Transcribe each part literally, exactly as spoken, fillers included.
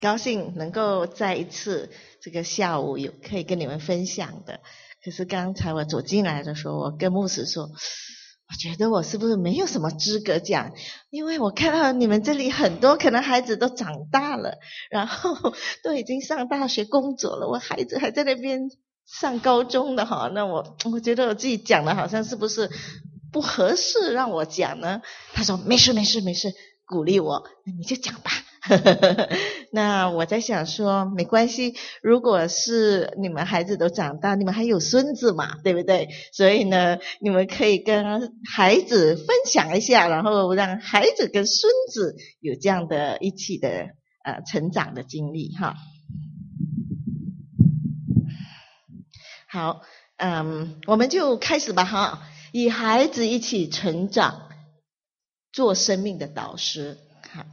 高兴能够再一次这个下午有可以跟你们分享的。可是刚才我走进来的时候，我跟牧师说，我觉得我是不是没有什么资格讲，因为我看到你们这里很多可能孩子都长大了，然后都已经上大学工作了，我孩子还在那边上高中的哈，那我我觉得我自己讲的好像是不是不合适让我讲呢？他说没事没事没事，鼓励我，你就讲吧。那我在想说没关系，如果是你们孩子都长大，你们还有孙子嘛，对不对？所以呢你们可以跟孩子分享一下，然后让孩子跟孙子有这样的一起的呃成长的经历哈。好，嗯，我们就开始吧哈，与孩子一起成长，做生命的导师。好，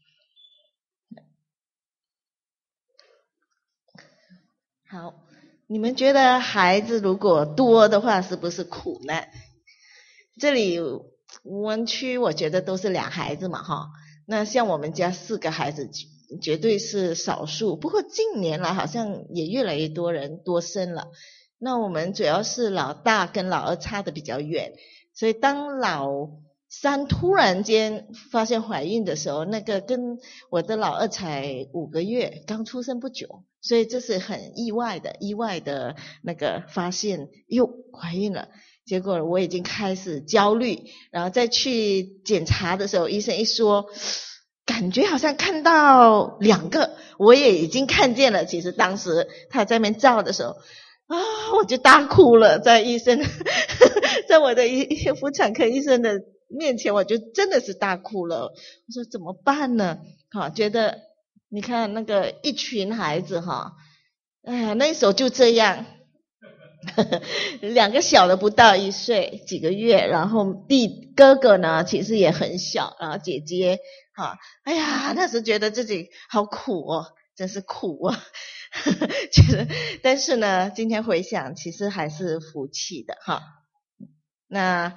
好，你们觉得孩子如果多的话，是不是苦难？这里湾区我觉得都是俩孩子嘛哈，那像我们家四个孩子绝对是少数，不过近年来好像也越来越多人多生了。那我们主要是老大跟老二差的比较远，所以当老三突然间发现怀孕的时候，那个跟我的老二才五个月，刚出生不久，所以这是很意外的意外的那个发现，哟，怀孕了。结果我已经开始焦虑，然后再去检查的时候，医生一说感觉好像看到两个，我也已经看见了。其实当时他在那边照的时候啊，我就大哭了，在医生在我的妇产科医生的面前，我就真的是大哭了。我说怎么办呢？哈，觉得你看那个一群孩子哈，哎呀，那时候就这样两个小的不到一岁几个月，然后弟哥哥呢其实也很小，然后姐姐哈，哎呀，那时觉得自己好苦哦，真是苦啊觉得，但是呢今天回想其实还是福气的哈。那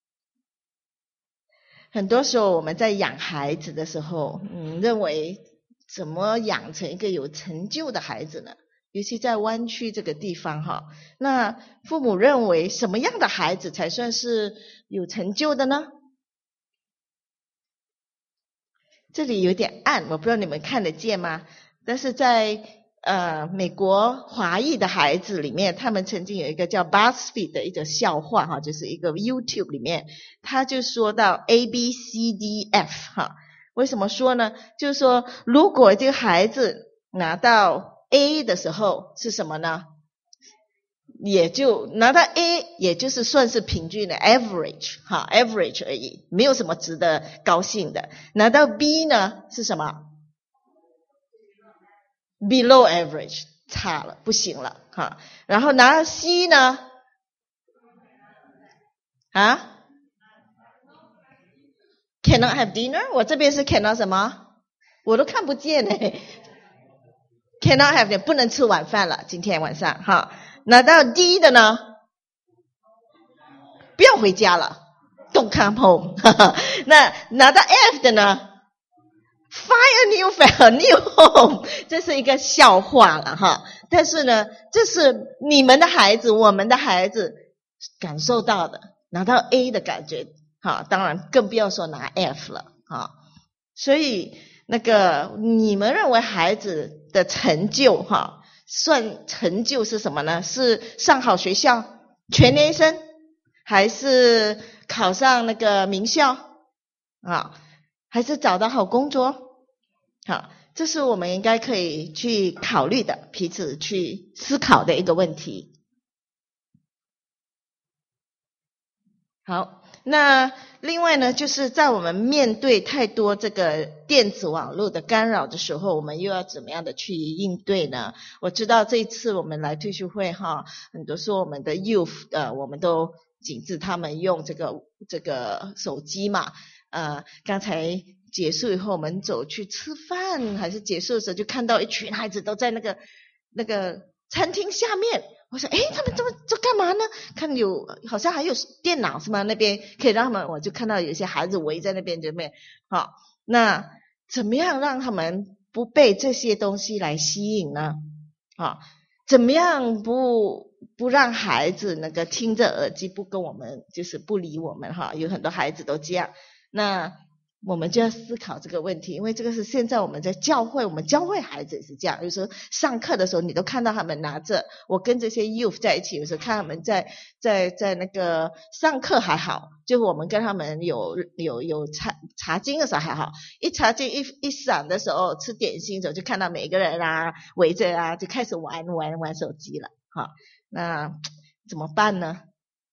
很多时候我们在养孩子的时候，嗯，认为怎么养成一个有成就的孩子呢？尤其在湾区这个地方哈，那父母认为什么样的孩子才算是有成就的呢？这里有点暗，我不知道你们看得见吗？但是在呃美国华裔的孩子里面，他们曾经有一个叫 BuzzFeed 的一个笑话哈，就是一个 YouTube 里面，他就说到 A B C D F 哈，为什么说呢？就是说如果这个孩子拿到A 的时候是什么呢？也就拿到 A 也就是算是平均的 average 哈 average 而已，没有什么值得高兴的。拿到 B 呢是什么？ below average 差了不行了哈。然后拿到 C 呢啊 cannot have dinner， 我这边是 cannot 什么？我都看不见诶 cannot have dinner， 不能吃晚饭了今天晚上哈。拿到 D 的呢，不要回家了 don't come home 那拿到 F 的呢， find a new family, new home， 这是一个笑话了哈。但是呢这是你们的孩子我们的孩子感受到的，拿到 A 的感觉哈，当然更不要说拿 F 了哈。所以那个你们认为孩子的成就哈，算成就是什么呢？是上好学校全年生，还是考上那个名校啊？还是找到好工作？好，这是我们应该可以去考虑的，彼此去思考的一个问题。好，那另外呢，就是在我们面对太多这个电子网络的干扰的时候，我们又要怎么样的去应对呢？我知道这一次我们来退休会哈，很多说我们的 youth 呃，我们都禁止他们用这个这个手机嘛。呃，刚才结束以后，我们走去吃饭，还是结束的时候，就看到一群孩子都在那个那个餐厅下面。我说，诶，他们这么这干嘛呢？看有好像还有电脑是吗？那边可以让他们，我就看到有些孩子围在那边这边。好，那怎么样让他们不被这些东西来吸引呢？啊，怎么样不不让孩子那个听着耳机不跟我们，就是不理我们哈？有很多孩子都这样，那我们就要思考这个问题，因为这个是现在我们在教会，我们教会孩子也是这样。有时候上课的时候，你都看到他们拿着，我跟这些 youth 在一起，有时候看他们在在在那个上课还好，就我们跟他们有有有查查经的时候还好，一查经一一闪的时候，吃点心的时候就看到每个人啊围着啊就开始玩玩玩手机了，哈，那怎么办呢？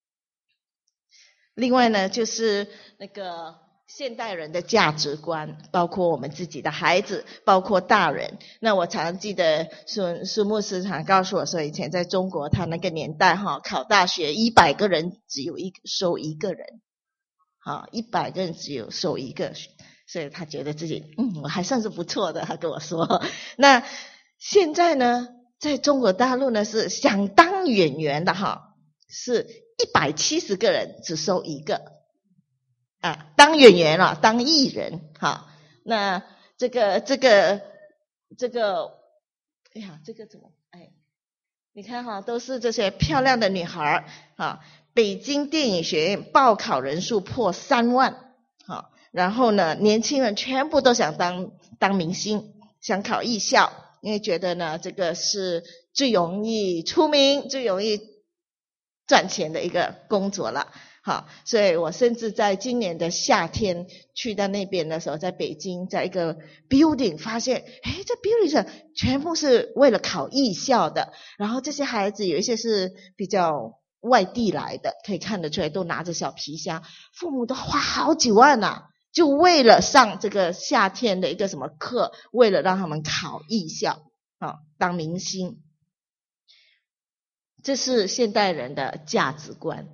另外呢，就是那个现代人的价值观，包括我们自己的孩子，包括大人。那我常记得苏苏牧师常告诉我说，以前在中国他那个年代哈，考大学一百个人只有一收一个人，好，一百个人只有收一个，所以他觉得自己嗯我还算是不错的，他跟我说。那现在呢，在中国大陆呢是想当演员的哈，是一百七十个人只收一个。啊，当演员了，当艺人，哈，那这个这个这个，哎呀，这个怎么，哎，你看哈，都是这些漂亮的女孩啊。北京电影学院报考人数破三万，好，然后呢，年轻人全部都想当当明星，想考艺校，因为觉得呢，这个是最容易出名、最容易赚钱的一个工作了。好，所以我甚至在今年的夏天去到那边的时候，在北京，在一个 building 发现，诶，这 building 上全部是为了考艺校的，然后这些孩子有一些是比较外地来的，可以看得出来都拿着小皮箱，父母都花好几万啊，就为了上这个夏天的一个什么课，为了让他们考艺校啊，当明星。这是现代人的价值观。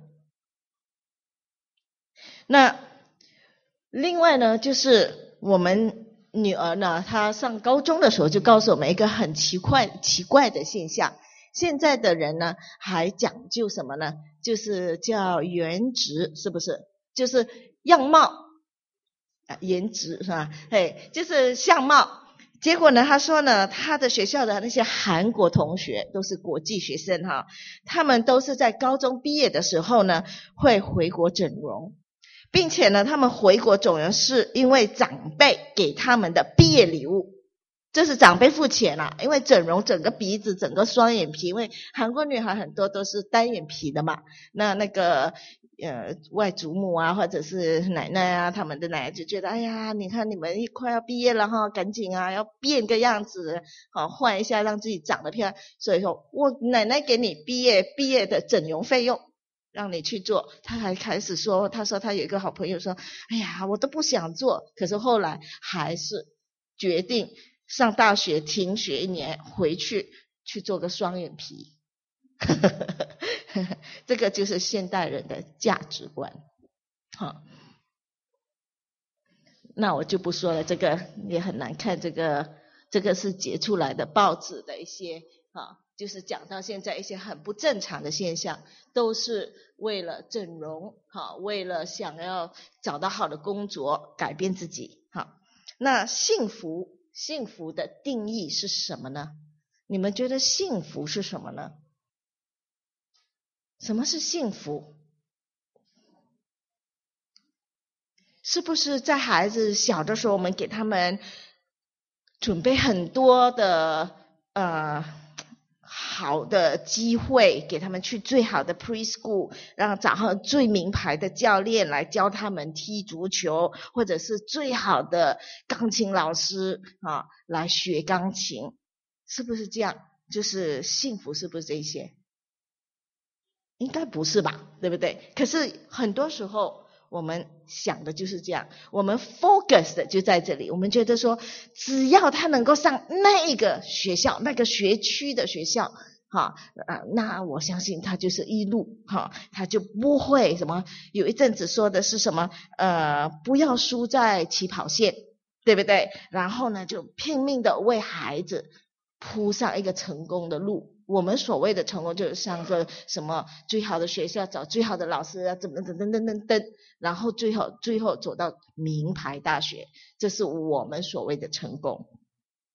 那另外呢，就是我们女儿呢，她上高中的时候就告诉我们一个很奇怪奇怪的现象，现在的人呢还讲究什么呢？就是叫颜值，是不是？就是样貌啊，颜值是吧？嘿，就是相貌。结果呢，他说呢，他的学校的那些韩国同学都是国际学生哈，他们都是在高中毕业的时候呢，会回国整容。并且呢，他们回国总人是因为长辈给他们的毕业礼物，这是长辈付钱啦、啊。因为整容整个鼻子、整个双眼皮，因为韩国女孩很多都是单眼皮的嘛。那那个呃外祖母啊，或者是奶奶啊，他们的奶奶就觉得，哎呀，你看你们快要毕业了哈，赶紧啊，要变个样子，好换一下，让自己长得漂亮。所以说我奶奶给你毕业毕业的整容费用。让你去做，他还开始说，他说他有一个好朋友说，哎呀，我都不想做，可是后来还是决定上大学停学一年，回去去做个双眼皮。这个就是现代人的价值观。好，那我就不说了，这个也很难看，这个这个是截出来的报纸的一些啊。就是讲到现在一些很不正常的现象，都是为了整容，好，为了想要找到好的工作，改变自己，好。那幸福，幸福的定义是什么呢？你们觉得幸福是什么呢？什么是幸福？是不是在孩子小的时候，我们给他们准备很多的呃好的机会，给他们去最好的 preschool， 让找到最名牌的教练来教他们踢足球，或者是最好的钢琴老师啊来学钢琴，是不是这样？就是幸福是不是这些？应该不是吧，对不对？可是很多时候我们想的就是这样，我们 focus 的就在这里，我们觉得说只要他能够上那个学校，那个学区的学校，哈、啊，那我相信他就是一路哈、他就不会什么。有一阵子说的是什么呃，不要输在起跑线，对不对？然后呢，就拼命的为孩子铺上一个成功的路。我们所谓的成功就是上个什么最好的学校，找最好的老师啊，怎么等等等等等，然后最后最后走到名牌大学，这是我们所谓的成功。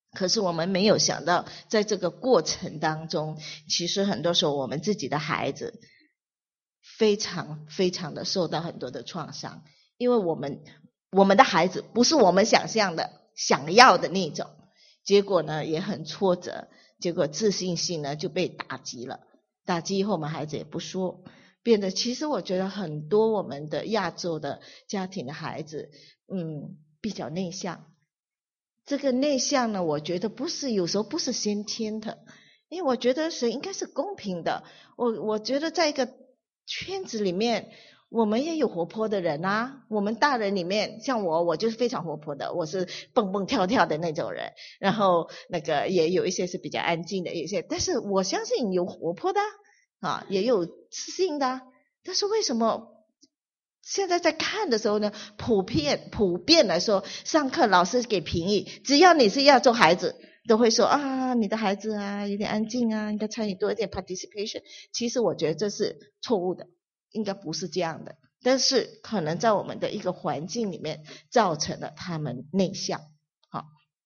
可是我们没有想到，在这个过程当中，其实很多时候我们自己的孩子非常非常的受到很多的创伤，因为我们我们的孩子不是我们想象的想要的那种，结果呢也很挫折，结果自信心呢就被打击了，打击以后我们孩子也不说，变得其实我觉得很多我们的亚洲的家庭的孩子嗯比较内向。这个内向呢，我觉得不是有时候不是先天的，因为我觉得是应该是公平的。我我觉得在一个圈子里面，我们也有活泼的人啊。我们大人里面，像我，我就是非常活泼的，我是蹦蹦跳跳的那种人。然后那个也有一些是比较安静的，有一些，但是我相信有活泼的啊，也有自信的。但是为什么？现在在看的时候呢，普遍普遍来说，上课老师给评语，只要你是亚洲孩子，都会说啊，你的孩子啊有点安静啊，应该参与多一点 participation。其实我觉得这是错误的，应该不是这样的。但是可能在我们的一个环境里面，造成了他们内向。好，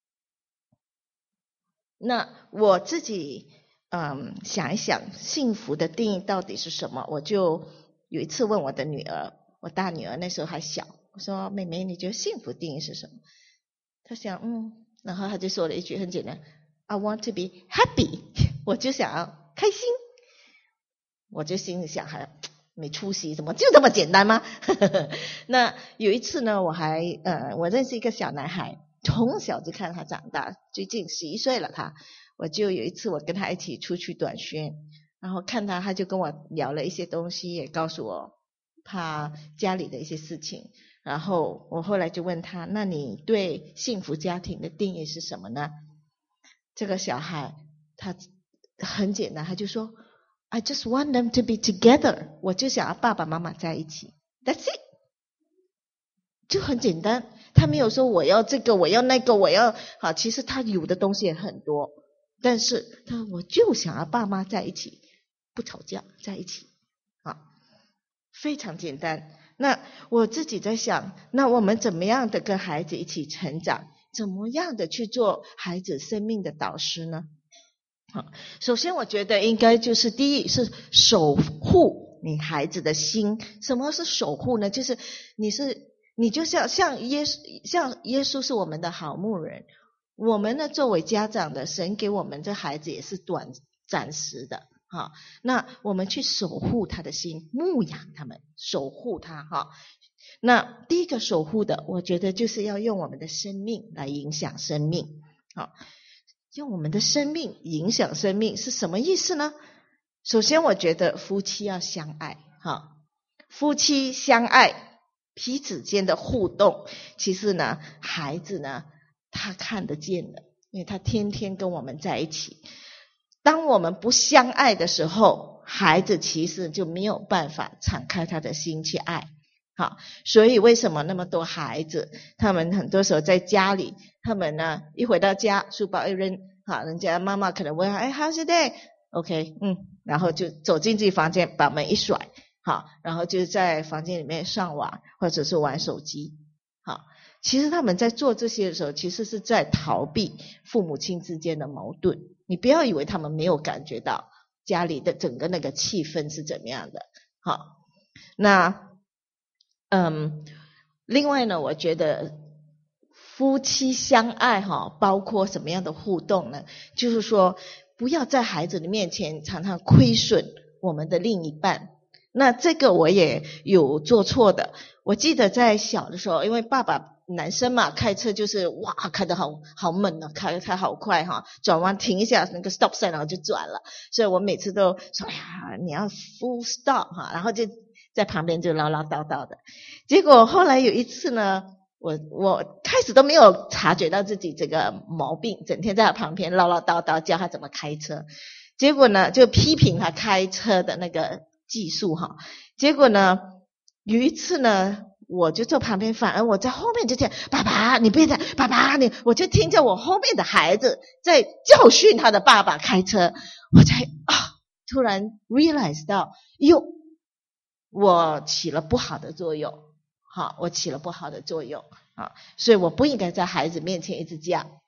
那我自己嗯想一想，幸福的定义到底是什么？我就有一次问我的女儿。我大女儿那时候还小，我说妹妹你觉得幸福定义是什么？她想嗯，然后她就说了一句很简单 I want to be happy 我就想要开心，我就心里想还没出息，怎么就这么简单吗？那有一次呢，我还呃我认识一个小男孩，从小就看他长大，最近十一岁了他，我就有一次我跟他一起出去短宣，然后看他他就跟我聊了一些东西，也告诉我他家里的一些事情，然后我后来就问他，那你对幸福家庭的定义是什么呢？这个小孩他很简单，他就说 I just want them to be together， 我就想要爸爸妈妈在一起， That's it， 就很简单，他没有说我要这个我要那个我要好，其实他有的东西也很多，但是他说我就想要爸妈在一起，不吵架在一起啊，非常简单。那我自己在想，那我们怎么样的跟孩子一起成长，怎么样的去做孩子生命的导师呢？好，首先我觉得应该就是第一是守护你孩子的心。什么是守护呢？就是你是你就像像耶稣像耶稣是我们的好牧人，我们呢作为家长的，神给我们这孩子也是短暂时的。好，那我们去守护他的心，牧养他们，守护他哈。那第一个守护的，我觉得就是要用我们的生命来影响生命。好，用我们的生命影响生命是什么意思呢？首先我觉得夫妻要相爱哈，夫妻相爱，彼此间的互动，其实呢孩子呢他看得见的，因为他天天跟我们在一起。当我们不相爱的时候，孩子其实就没有办法敞开他的心去爱。好，所以为什么那么多孩子，他们很多时候在家里，他们呢一回到家，书包一扔，好，人家妈妈可能问他，哎 ，How's your day？ OK， 嗯，然后就走进自己房间，把门一甩，好，然后就在房间里面上网或者是玩手机。好，其实他们在做这些的时候，其实是在逃避父母亲之间的矛盾。你不要以为他们没有感觉到家里的整个那个气氛是怎么样的。好，那嗯，另外呢，我觉得夫妻相爱哈，包括什么样的互动呢？就是说不要在孩子的面前常常亏损我们的另一半。那这个我也有做错的。我记得在小的时候，因为爸爸男生嘛，开车就是哇开得好好猛啊，开开好快哈，转弯停一下那个 stop sign 然后就转了，所以我每次都说哎呀你要 full stop 哈，然后就在旁边就唠唠叨叨的。结果后来有一次呢，我我开始都没有察觉到自己这个毛病，整天在他旁边唠唠叨叨教他怎么开车，结果呢就批评他开车的那个技术哈，结果呢有一次呢我就坐旁边，反而我在后面就听爸爸你别在爸爸你，我就听着我后面的孩子在教训他的爸爸开车，我才啊突然 realize 到哟我起了不好的作用，好，我起了不好的作用啊，所以我不应该在孩子面前一直这样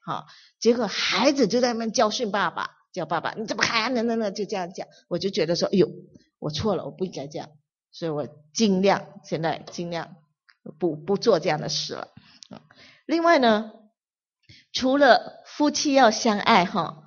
好，结果孩子就在那边教训爸爸，叫爸爸你怎么还能能能就这样讲，我就觉得说，哎呦，我错了，我不应该这样，所以我尽量现在尽量不不做这样的事了。另外呢，除了夫妻要相爱哈，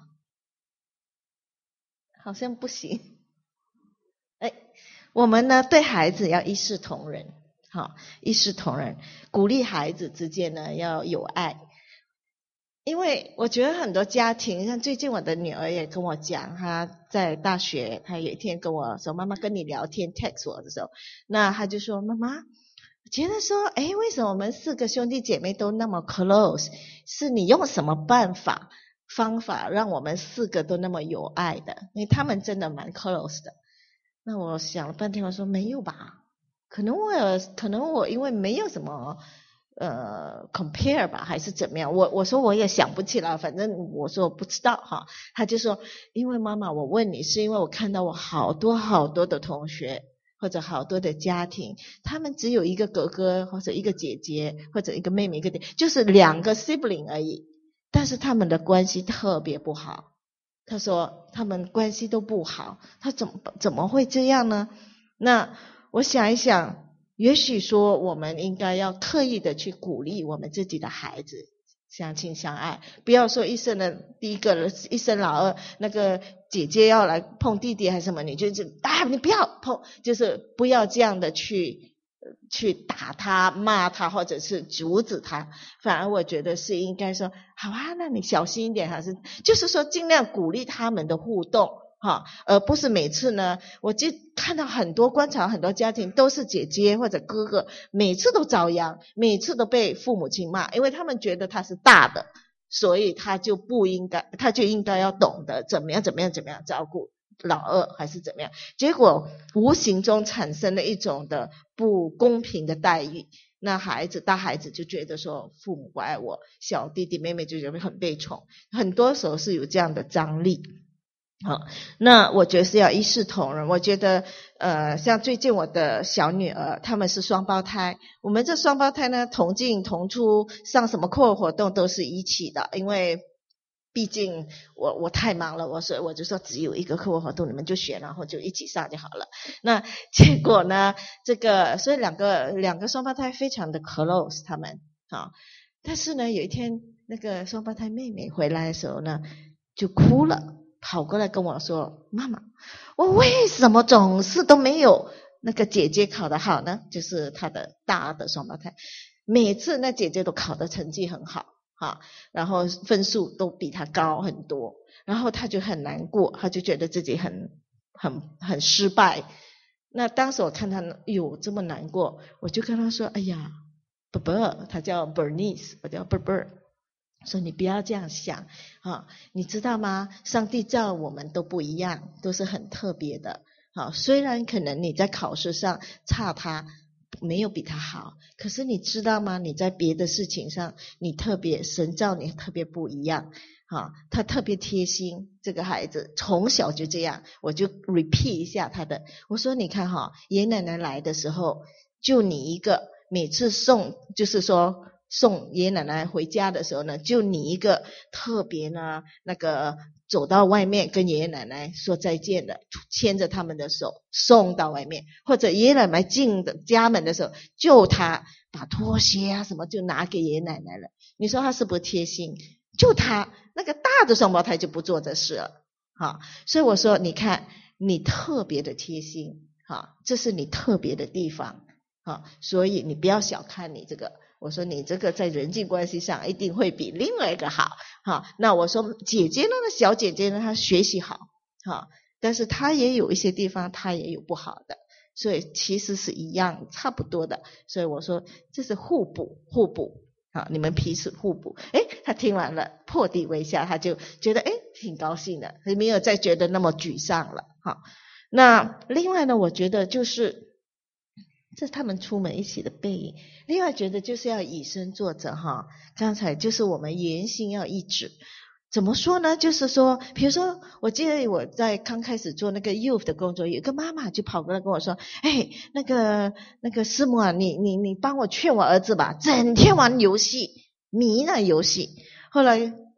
好像不行。哎，我们呢对孩子要一视同仁，好，一视同仁，鼓励孩子之间呢要有爱。因为我觉得很多家庭，像最近我的女儿也跟我讲，她在大学，她有一天跟我说，妈妈跟你聊天 text 我的时候，那她就说，妈妈觉得说，诶，为什么我们四个兄弟姐妹都那么 close， 是你用什么办法方法让我们四个都那么有爱的，因为他们真的蛮 close 的。那我想了半天，我说没有吧，可能我有可能我因为没有什么呃 compare 吧，还是怎么样，我我说我也想不起来，反正我说我不知道哈。他就说，因为妈妈我问你是因为我看到我好多好多的同学或者好多的家庭，他们只有一个哥哥或者一个姐姐或者一个妹妹一个弟，就是两个 sibling 而已，但是他们的关系特别不好。他说他们关系都不好，他怎么怎么会这样呢？那我想一想，也许说我们应该要刻意的去鼓励我们自己的孩子相亲相爱，不要说一生的第一个一生老二，那个姐姐要来碰弟弟还是什么，你就是啊你不要碰，就是不要这样的去去打他骂他或者是阻止他，反而我觉得是应该说好啊，那你小心一点，还是就是说尽量鼓励他们的互动哈，而不是每次呢，我就看到很多观察很多家庭都是姐姐或者哥哥，每次都遭殃，每次都被父母亲骂，因为他们觉得他是大的，所以他就不应该，他就应该要懂得怎么样怎么样怎么样照顾老二还是怎么样，结果无形中产生了一种的不公平的待遇，那孩子大孩子就觉得说父母不爱我，小弟弟妹妹就觉得很被宠，很多时候是有这样的张力。好，那我觉得是要一视同仁。我觉得呃，像最近我的小女儿他们是双胞胎，我们这双胞胎呢同进同出，上什么课外活动都是一起的，因为毕竟我我太忙了，我所以我就说只有一个课外活动你们就选，然后就一起上就好了。那结果呢，这个所以两个两个双胞胎非常的 close 他们啊，但是呢有一天那个双胞胎妹妹回来的时候呢就哭了，跑过来跟我说，妈妈我为什么总是都没有那个姐姐考得好呢？就是她的大的双胞胎，每次那姐姐都考的成绩很好哈，然后分数都比她高很多，然后她就很难过，她就觉得自己很很很失败。那当时我看她有这么难过，我就跟她说，哎呀伯伯，她叫 Bernice， 我叫伯伯，说你不要这样想啊，你知道吗？上帝造我们都不一样，都是很特别的。好，虽然可能你在考试上差他，没有比他好，可是你知道吗？你在别的事情上，你特别神造你特别不一样。好，他特别贴心，这个孩子从小就这样，我就 repeat 一下他的。我说你看哈，爷爷奶奶来的时候，就你一个，每次送就是说。送爷爷奶奶回家的时候呢，就你一个特别呢，那个走到外面跟爷爷奶奶说再见的，牵着他们的手送到外面，或者爷爷奶奶进的家门的时候，就他把拖鞋啊什么就拿给爷爷奶奶了。你说他是不是贴心？就他那个大的双胞胎就不做这事了，好，所以我说你看你特别的贴心，好，这是你特别的地方，好，所以你不要小看你这个。我说你这个在人际关系上一定会比另外一个好，好，那我说姐姐呢，小姐姐呢，她学习好，好，但是她也有一些地方她也有不好的，所以其实是一样差不多的，所以我说这是互补，互补，好，你们彼此互补。诶，她听完了破涕为笑，她就觉得诶挺高兴的，没有再觉得那么沮丧了，好，那另外呢，我觉得就是这是他们出门一起的背影。另外觉得就是要以身作则哈，刚才就是我们言行要一致。怎么说呢？就是说，比如说，我记得我在刚开始做那个 youth 的工作，有一个妈妈就跑过来跟我说：“哎，那个那个师母啊，你你你帮我劝我儿子吧，整天玩游戏，迷那游戏。”后来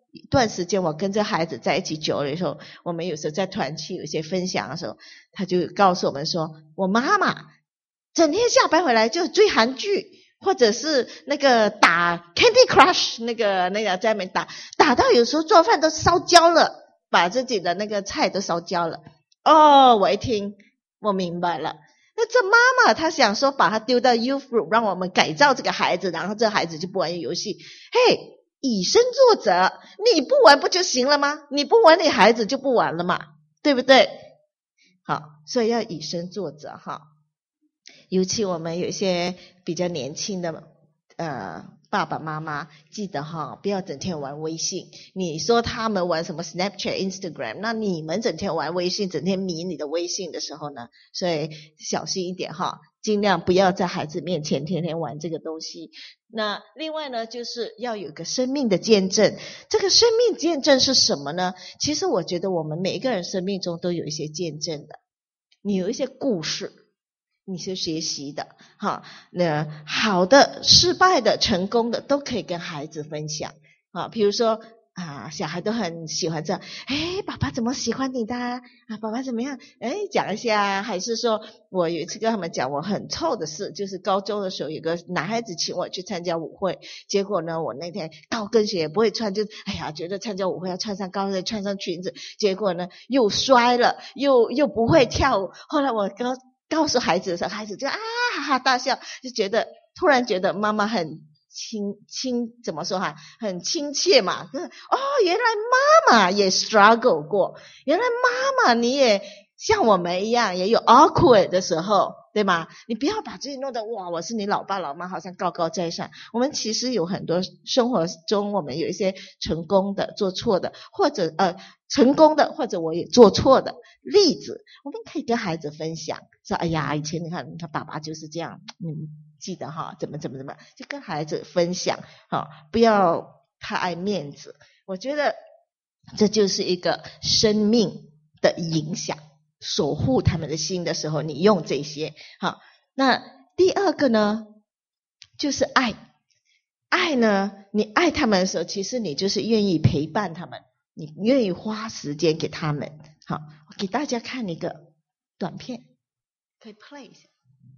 一段时间我跟这孩子在一起久了的时候，我们有时候在团契有一些分享的时候，他就告诉我们说，我妈妈整天下班回来就追韩剧，或者是那个打 Candy Crush， 那个那个在那边打，打到有时候做饭都烧焦了，把自己的那个菜都烧焦了。哦，我一听我明白了，那这妈妈她想说把他丢到 youth group， 让我们改造这个孩子，然后这孩子就不玩游戏。嘿，以身作则，你不玩不就行了吗？你不玩你孩子就不玩了嘛，对不对？好，所以要以身作则哈。尤其我们有一些比较年轻的呃爸爸妈妈，记得哈，不要整天玩微信。你说他们玩什么 Snapchat、Instagram， 那你们整天玩微信，整天迷你的微信的时候呢，所以小心一点哈，尽量不要在孩子面前天天玩这个东西。那另外呢，就是要有个生命的见证。这个生命见证是什么呢？其实我觉得我们每一个人生命中都有一些见证的，你有一些故事你是学习的哈，那好的、失败的、成功的都可以跟孩子分享啊。比如说啊，小孩都很喜欢这样，哎，爸爸怎么喜欢你的啊？爸爸怎么样？哎，讲一下。还是说我有一次跟他们讲我很臭的事，就是高中的时候有个男孩子请我去参加舞会，结果呢我那天高跟鞋也不会穿，就哎呀觉得参加舞会要穿上高跟鞋穿上裙子，结果呢又摔了，又又不会跳舞。后来我跟告诉孩子的时候，孩子就啊哈哈大笑，就觉得突然觉得妈妈很亲亲怎么说哈，很亲切嘛。哦，原来妈妈也 struggle 过，原来妈妈你也像我们一样也有 awkward 的时候，对吗？你不要把自己弄得哇，我是你老爸老妈，好像高高在上。我们其实有很多生活中，我们有一些成功的、做错的，或者呃成功的，或者我也做错的例子，我们可以跟孩子分享，说哎呀，以前你看他爸爸就是这样，嗯，记得哈，怎么怎么怎么，就跟孩子分享哈，不要太爱面子。我觉得这就是一个生命的影响。守护他们的心的时候，你用这些好。那第二个呢，就是爱。爱呢，你爱他们的时候，其实你就是愿意陪伴他们，你愿意花时间给他们。好，我给大家看一个短片，可以 play 一下，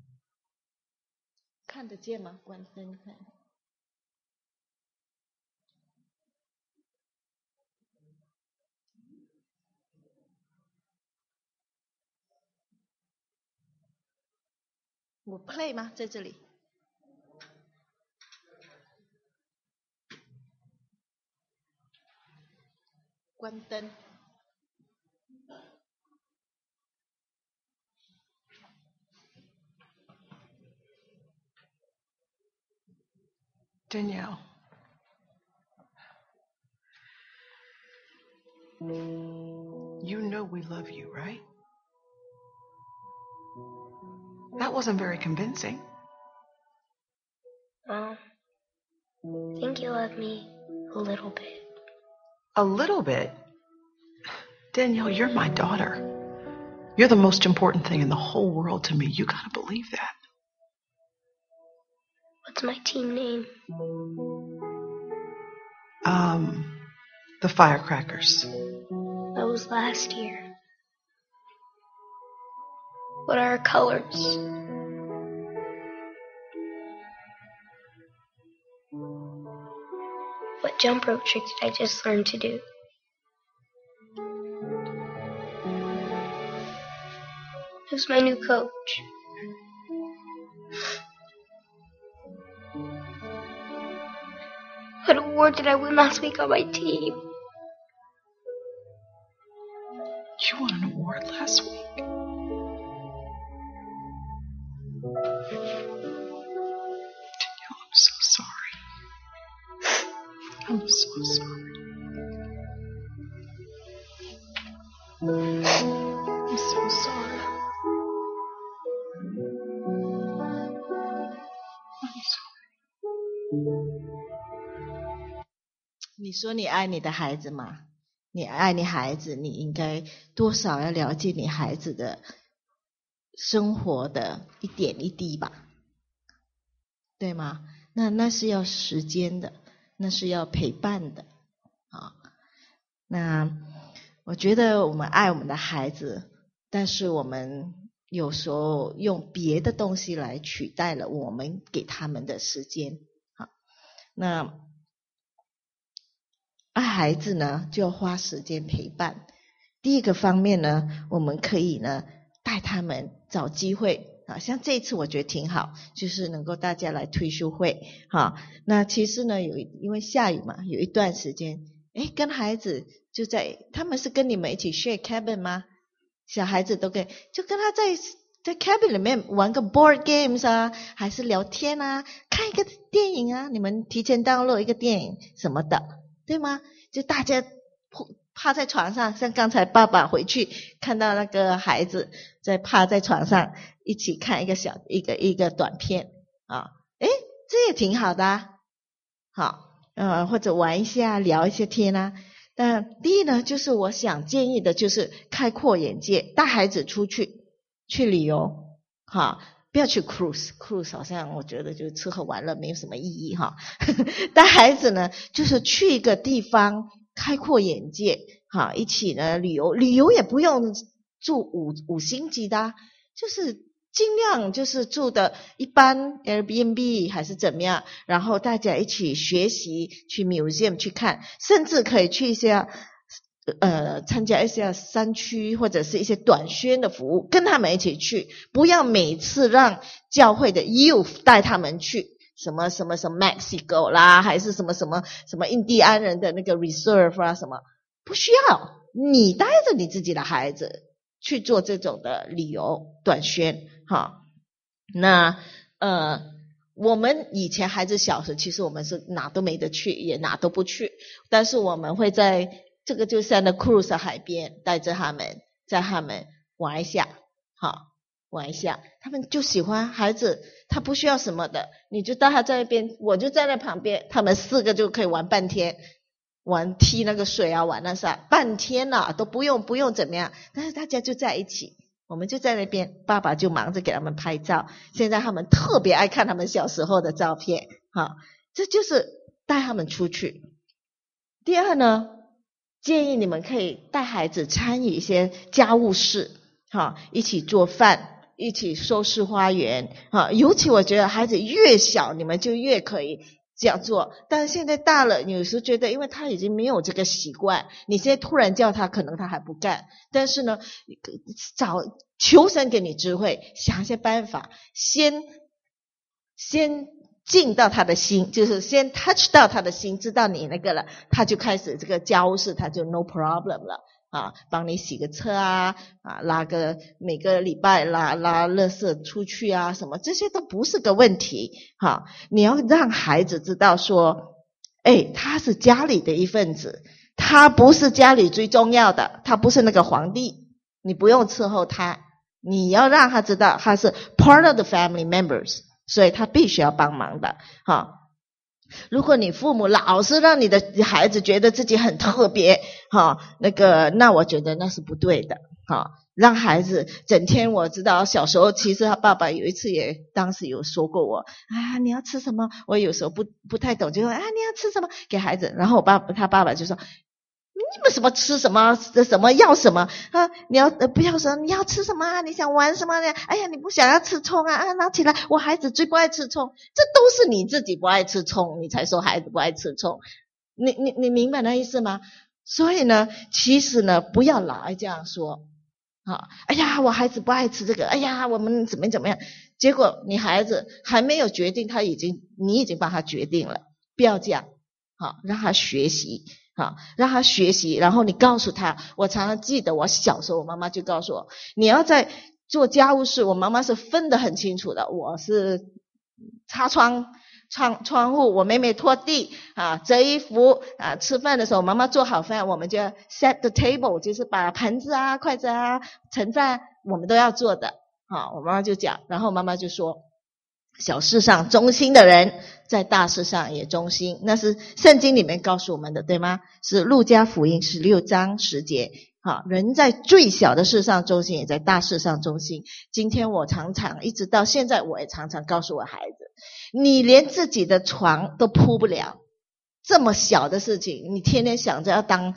看得见吗？关灯看。我 play 吗？在这里。关灯。 Danielle, you know we love you, right? That wasn't very convincing. Mom, I think you love me a little bit. A little bit? Danielle, you're my daughter. You're the most important thing in the whole world to me. You gotta believe that. What's my team name? Um, the Firecrackers. That was last year. What are our colors? What jump rope trick did I just learn to do? Who's my new coach? What award did I win last week on my team? You won an award last week? Danielle, I'm so sorry. I'm so sorry. I'm so sorry. I'm sorry. 你说你爱你的孩子吗？你爱你孩子，你应该多少要了解你孩子的生活的一点一滴吧，对吗？那那是要时间的，那是要陪伴的啊。 那我觉得我们爱我们的孩子，但是我们有时候用别的东西来取代了我们给他们的时间。好，那爱孩子呢，就要花时间陪伴。第一个方面呢，我们可以呢带他们找机会啊，像这一次我觉得挺好，就是能够大家来退休会哈。那其实呢，有因为下雨嘛，有一段时间，诶，跟孩子就在，他们是跟你们一起 share cabin 吗？小孩子都跟就跟他在在 cabin 里面玩个 board games 啊，还是聊天啊，看一个电影啊，你们提前 download 一个电影什么的，对吗？就大家趴在床上，像刚才爸爸回去看到那个孩子在趴在床上一起看一个小一个一个短片啊，诶，这也挺好的啊。好，呃，或者玩一下聊一些天啊。但第一呢，就是我想建议的就是开阔眼界，带孩子出去去旅游，哈，不要去 cruise cruise 好像我觉得就吃喝玩乐没有什么意义哈。带孩子呢，就是去一个地方开阔眼界，哈，一起呢旅游，旅游也不用住五五星级的啊，就是尽量就是住的一般 Airbnb 还是怎么样，然后大家一起学习，去 museum 去看，甚至可以去一些呃参加一些山区或者是一些短宣的服务，跟他们一起去，不要每次让教会的 youth 带他们去什么什么什么 Mexico 啦，还是什么什么什么印第安人的那个 reserve 啊什么，不需要，你带着你自己的孩子去做这种的旅游短宣哈。那呃我们以前孩子小时，其实我们是哪都没得去，也哪都不去，但是我们会在这个就像那 cruise 海边带着他们，在他们玩一下，好玩一下，他们就喜欢。孩子他不需要什么的，你就带他在那边，我就在那旁边，他们四个就可以玩半天，玩踢那个水啊，玩那啥，半天了、啊、都不用不用怎么样，但是大家就在一起，我们就在那边，爸爸就忙着给他们拍照。现在他们特别爱看他们小时候的照片，好，这就是带他们出去。第二呢，建议你们可以带孩子参与一些家务事，好，一起做饭，一起收拾花园，好，尤其我觉得孩子越小，你们就越可以这样做。但是现在大了，有时候觉得因为他已经没有这个习惯，你现在突然叫他，可能他还不干。但是呢，找求神给你智慧，想一些办法，先先进到他的心，就是先 touch 到他的心，知道你那个了，他就开始这个家务事，他就 no problem 了啊，帮你洗个车啊，啊，拉个每个礼拜拉拉垃圾出去啊，什么这些都不是个问题哈、啊。你要让孩子知道说，哎，他是家里的一份子，他不是家里最重要的，他不是那个皇帝，你不用伺候他，你要让他知道他是 part of the family members。所以他必须要帮忙的哈。如果你父母老是让你的孩子觉得自己很特别哈，那个那我觉得那是不对的哈。让孩子整天，我知道小时候其实他爸爸有一次也当时有说过我啊，你要吃什么？我有时候不不太懂，就说啊你要吃什么给孩子，然后我爸他爸爸就说你们什么吃什么什么要什么啊？你要呃不要说你要吃什么啊？你想玩什么呢？哎呀，你不想要吃葱啊？啊，拿起来，我孩子最不爱吃葱，这都是你自己不爱吃葱，你才说孩子不爱吃葱。你你你明白那意思吗？所以呢，其实呢，不要老爱这样说啊。哎呀，我孩子不爱吃这个，哎呀，我们怎么怎么样？结果你孩子还没有决定，他已经你已经帮他决定了，不要这样，好，让他学习。好，让他学习，然后你告诉他，我常常记得我小时候，我妈妈就告诉我，你要在做家务事，我妈妈是分得很清楚的，我是擦窗窗窗户，我妹妹拖地啊，折衣服啊，吃饭的时候妈妈做好饭，我们就要 set the table， 就是把盘子啊、筷子啊、盛饭我们都要做的。好，我妈妈就讲，然后妈妈就说，小事上忠心的人，在大事上也忠心，那是圣经里面告诉我们的，对吗？是路加福音十六章十节。好，人在最小的事上忠心，也在大事上忠心。今天我常常一直到现在，我也常常告诉我孩子，你连自己的床都铺不了，这么小的事情，你天天想着要当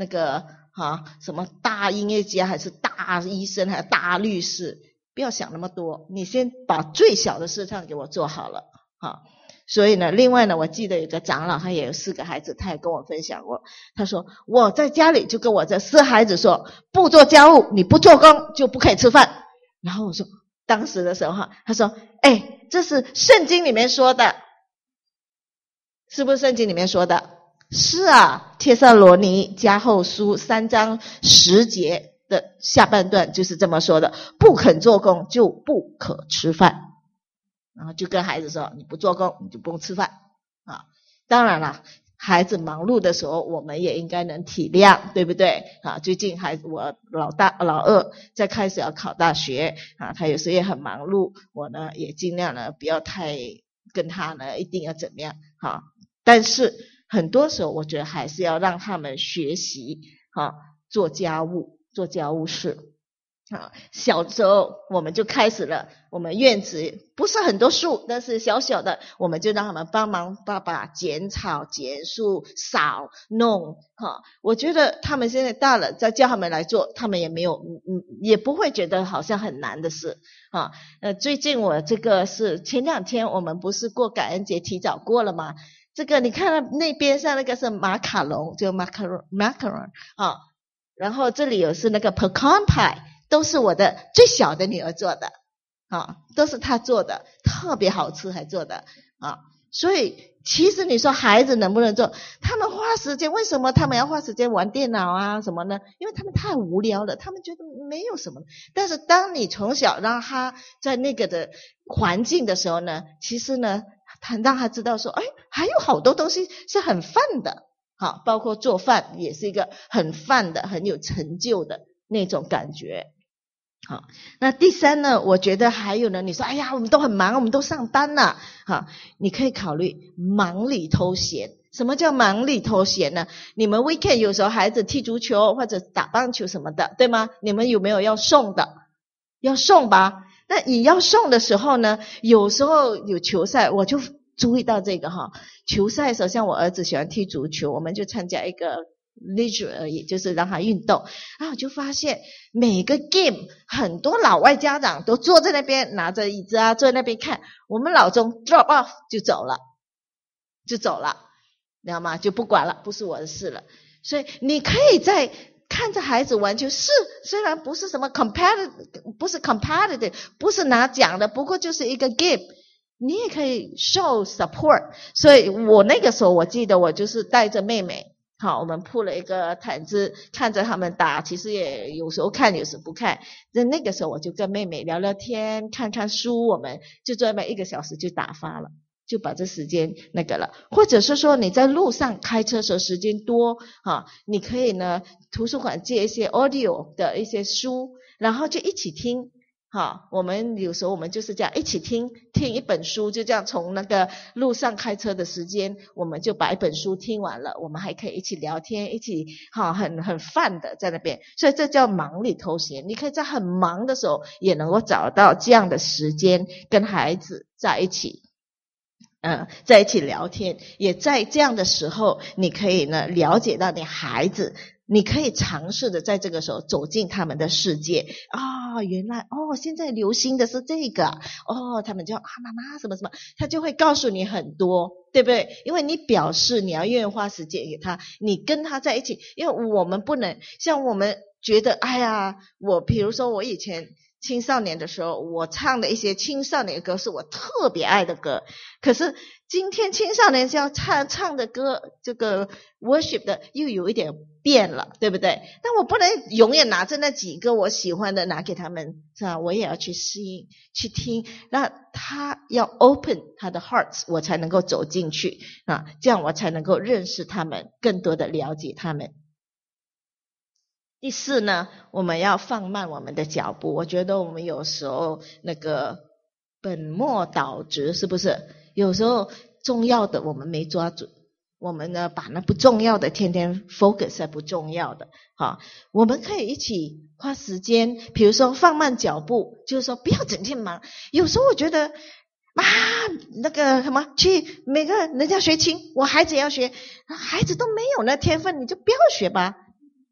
那个啊什么大音乐家还是大医生还是大律师，不要想那么多，你先把最小的事上给我做好了啊。所以呢，另外呢，我记得有个长老，他也有四个孩子，他也跟我分享过，他说我在家里就跟我这四孩子说，不做家务，你不做工就不可以吃饭。然后我说，当时的时候哈，他说，哎，这是圣经里面说的，是不是圣经里面说的？是啊，帖撒罗尼迦后书三章十节的下半段就是这么说的，不肯做工就不可吃饭。然后就跟孩子说，你不做工你就不用吃饭啊。当然了，孩子忙碌的时候我们也应该能体谅，对不对啊？最近孩子我老大老二在开始要考大学啊，他有时也很忙碌，我呢也尽量呢不要太跟他呢一定要怎么样啊。但是很多时候我觉得还是要让他们学习啊，做家务做家务事啊。小时候我们就开始了，我们院子不是很多树，但是小小的，我们就让他们帮忙爸爸剪草剪树扫弄哈。我觉得他们现在大了，再叫他们来做，他们也没有嗯也不会觉得好像很难的事啊。呃，最近我这个是前两天我们不是过感恩节提早过了吗？这个你看那边上那个是马卡龙，就 macaron macaron 啊，然后这里有是那个 pecan pie， 都是我的最小的女儿做的啊，都是她做的，特别好吃还做的啊。所以其实你说孩子能不能做，他们花时间，为什么他们要花时间玩电脑啊什么呢？因为他们太无聊了，他们觉得没有什么。但是当你从小让他在那个的环境的时候呢，其实呢他让他知道说，哎，还有好多东西是很fun的，好，包括做饭也是一个很fun的很有成就的那种感觉。好，那第三呢，我觉得还有呢，你说哎呀我们都很忙，我们都上班了，好，你可以考虑忙里偷闲。什么叫忙里偷闲呢？你们 weekend 有时候孩子踢足球或者打棒球什么的，对吗？你们有没有要送的？要送吧。那你要送的时候呢，有时候有球赛，我就注意到这个哈，球赛的时候，像我儿子喜欢踢足球，我们就参加一个 leisure 而已，就是让他运动。然后我就发现每个 game 很多老外家长都坐在那边拿着椅子啊，坐在那边看，我们老中 drop off 就走了，就走了，知道吗？就不管了，不是我的事了。所以你可以在看着孩子玩球，是虽然不是什么 competitive， 不是 competitive， 不是拿奖的，不过就是一个 game， 你也可以 show support。 所以我那个时候我记得我就是带着妹妹，好，我们铺了一个毯子看着他们打，其实也有时候看有时不看。那那个时候我就跟妹妹聊聊天看看书，我们就坐在那一个小时就打发了，就把这时间那个了。或者是说你在路上开车的时候时间多啊，你可以呢图书馆借一些 audio 的一些书，然后就一起听。好，我们有时候我们就是这样一起听听一本书，就这样从那个路上开车的时间，我们就把一本书听完了，我们还可以一起聊天，一起好很很fun的在那边。所以这叫忙里偷闲，你可以在很忙的时候也能够找到这样的时间跟孩子在一起。嗯，在一起聊天，也在这样的时候，你可以呢了解到你孩子，你可以尝试的在这个时候走进他们的世界啊、哦，原来哦，现在流行的是这个哦，他们就啊妈妈什么什么，他就会告诉你很多，对不对？因为你表示你要愿意花时间给他，你跟他在一起，因为我们不能像我们觉得，哎呀，我比如说我以前青少年的时候，我唱的一些青少年的歌是我特别爱的歌，可是今天青少年要唱唱的歌，这个 worship 的又有一点变了，对不对？但我不能永远拿着那几个我喜欢的拿给他们，是吧？我也要去适应去听，那他要 open 他的 hearts， 我才能够走进去啊，这样我才能够认识他们，更多的了解他们。第四呢，我们要放慢我们的脚步。我觉得我们有时候那个本末倒置，是不是？有时候重要的我们没抓准，我们呢把那不重要的天天 focus 在不重要的。好，我们可以一起花时间，比如说放慢脚步，就是说不要整天忙。有时候我觉得啊，那个什么，去每个人家学琴，我孩子也要学，孩子都没有那天分，你就不要学吧。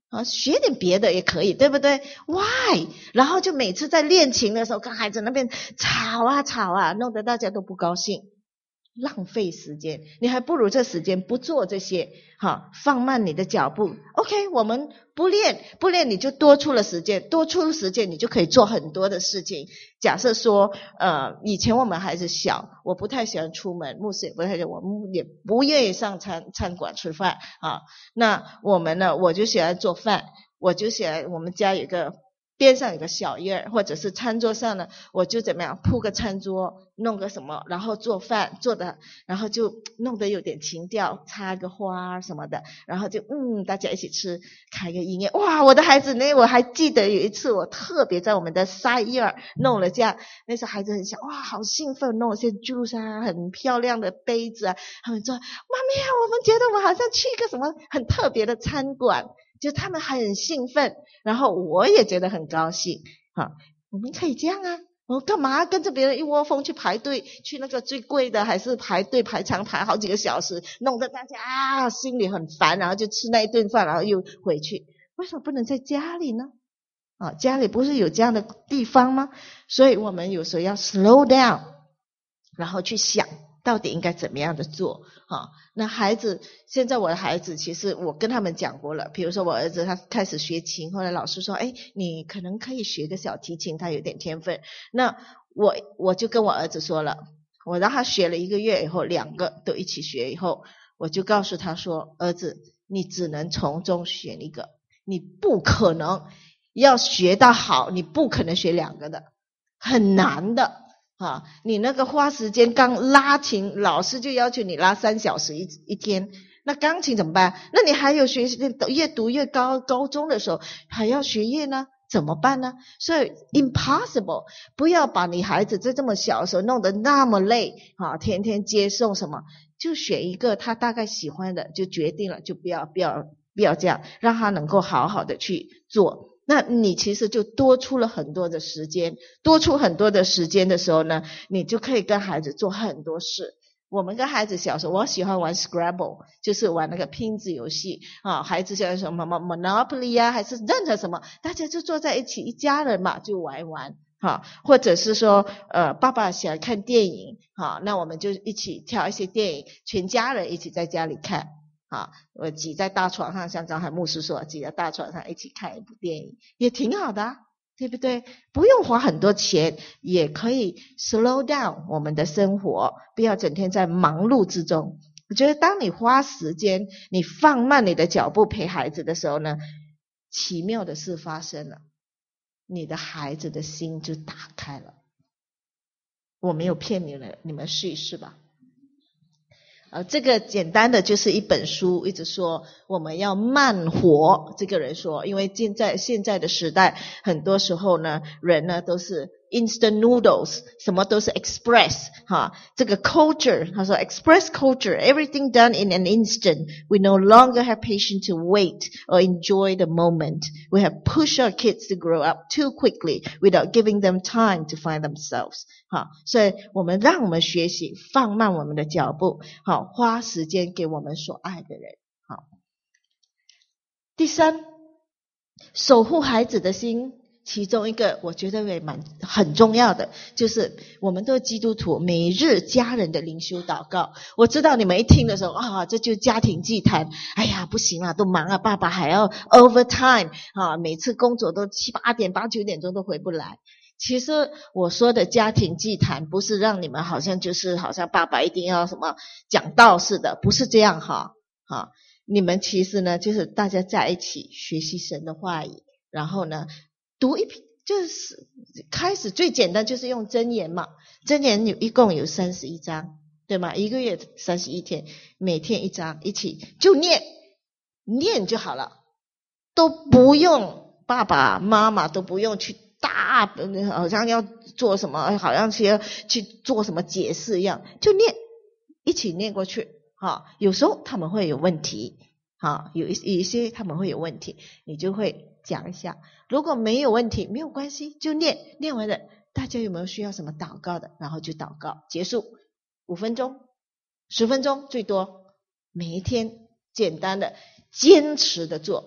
啊，学点别的也可以，对不对 ？Why？ 然后就每次在练琴的时候，跟孩子那边吵啊吵啊，弄得大家都不高兴，浪费时间。你还不如这时间不做这些，哈，放慢你的脚步。OK， 我们不练，不练你就多出了时间，多出了时间你就可以做很多的事情。假设说，呃，以前我们孩子小，我不太喜欢出门，牧师也不太喜欢，我们也不愿意上餐餐馆吃饭啊。那我们呢，我就喜欢做饭，我就喜欢我们家有一个边上有个小院，或者是餐桌上呢，我就怎么样铺个餐桌，弄个什么，然后做饭做的，然后就弄得有点情调，插个花什么的，然后就嗯，大家一起吃，开个音乐，哇，我的孩子呢，我还记得有一次我特别在我们的 side yard 弄了这样，那时候孩子很小，哇，好兴奋，弄了些 juice 啊，很漂亮的杯子啊，他们说，妈咪啊，我们觉得我们好像去一个什么很特别的餐馆。就他们很兴奋，然后我也觉得很高兴啊！我们可以这样啊，我干嘛跟着别人一窝蜂去排队，去那个最贵的，还是排队排长排好几个小时，弄得大家啊心里很烦，然后就吃那一顿饭，然后又回去。为什么不能在家里呢？啊，家里不是有这样的地方吗？所以我们有时候要 slow down， 然后去想到底应该怎么样的做啊？那孩子，现在我的孩子其实我跟他们讲过了，比如说我儿子他开始学琴，后来老师说，哎，你可能可以学个小提琴，他有点天分。那我我就跟我儿子说了，我让他学了一个月以后，两个都一起学以后，我就告诉他说，儿子，你只能从中选一个，你不可能要学到好，你不可能学两个的，很难的。啊，你那个花时间刚拉琴，老师就要求你拉三小时一一天，那钢琴怎么办？那你还有学习，越读越高，高中的时候还要学业呢，怎么办呢？所以 impossible， 不要把你孩子在这么小的时候弄得那么累啊，天天接送什么，就选一个他大概喜欢的就决定了，就不要不要不要这样，让他能够好好的去做。那你其实就多出了很多的时间，多出很多的时间的时候呢，你就可以跟孩子做很多事。我们跟孩子小时候，我喜欢玩 Scrabble， 就是玩那个拼字游戏啊。孩子像什么 Monopoly 啊，还是任何什么，大家就坐在一起，一家人嘛，就玩一玩哈。或者是说，呃，爸爸喜欢看电影，哈，那我们就一起挑一些电影，全家人一起在家里看。啊，我挤在大床上，像刚才牧师说，挤在大床上一起看一部电影，也挺好的啊，对不对？不用花很多钱，也可以 slow down 我们的生活，不要整天在忙碌之中。我觉得当你花时间，你放慢你的脚步陪孩子的时候呢，奇妙的事发生了，你的孩子的心就打开了。我没有骗你了，你们试一试吧。呃，这个简单的就是一本书，一直说我们要慢活。这个人说，因为现在现在的时代，很多时候呢，人呢都是 instant noodles， 什么都是 express 哈。这个 culture， 他说 express culture， everything done in an instant. We no longer have patience to wait or enjoy the moment. We have pushed our kids to grow up too quickly without giving them time to find themselves. 好，所以我们让我们学习放慢我们的脚步，好，花时间给我们所爱的人。好，第三，守护孩子的心，其中一个我觉得也蛮很重要的，就是我们都是基督徒，每日家人的灵修祷告。我知道你们一听的时候啊，这就家庭祭坛，哎呀不行啊，都忙啊，爸爸还要 overtime 啊，每次工作都七八点八九点钟都回不来。其实我说的家庭祭坛不是让你们好像就是好像爸爸一定要什么讲道似的，不是这样哈。哈，你们其实呢就是大家在一起学习神的话语，然后呢读一篇，就是开始最简单就是用箴言嘛，箴言有一共有三十一章，对吗？一个月三十一天，每天一章，一起就念念就好了，都不用爸爸妈妈都不用去大好像要做什么，好像是要去做什么解释一样，就念，一起念过去。哈，有时候他们会有问题，哈，有一有一些他们会有问题，你就会讲一下。如果没有问题，没有关系，就念，念完了，大家有没有需要什么祷告的，然后就祷告，结束，五分钟、十分钟最多，每一天简单的坚持的做。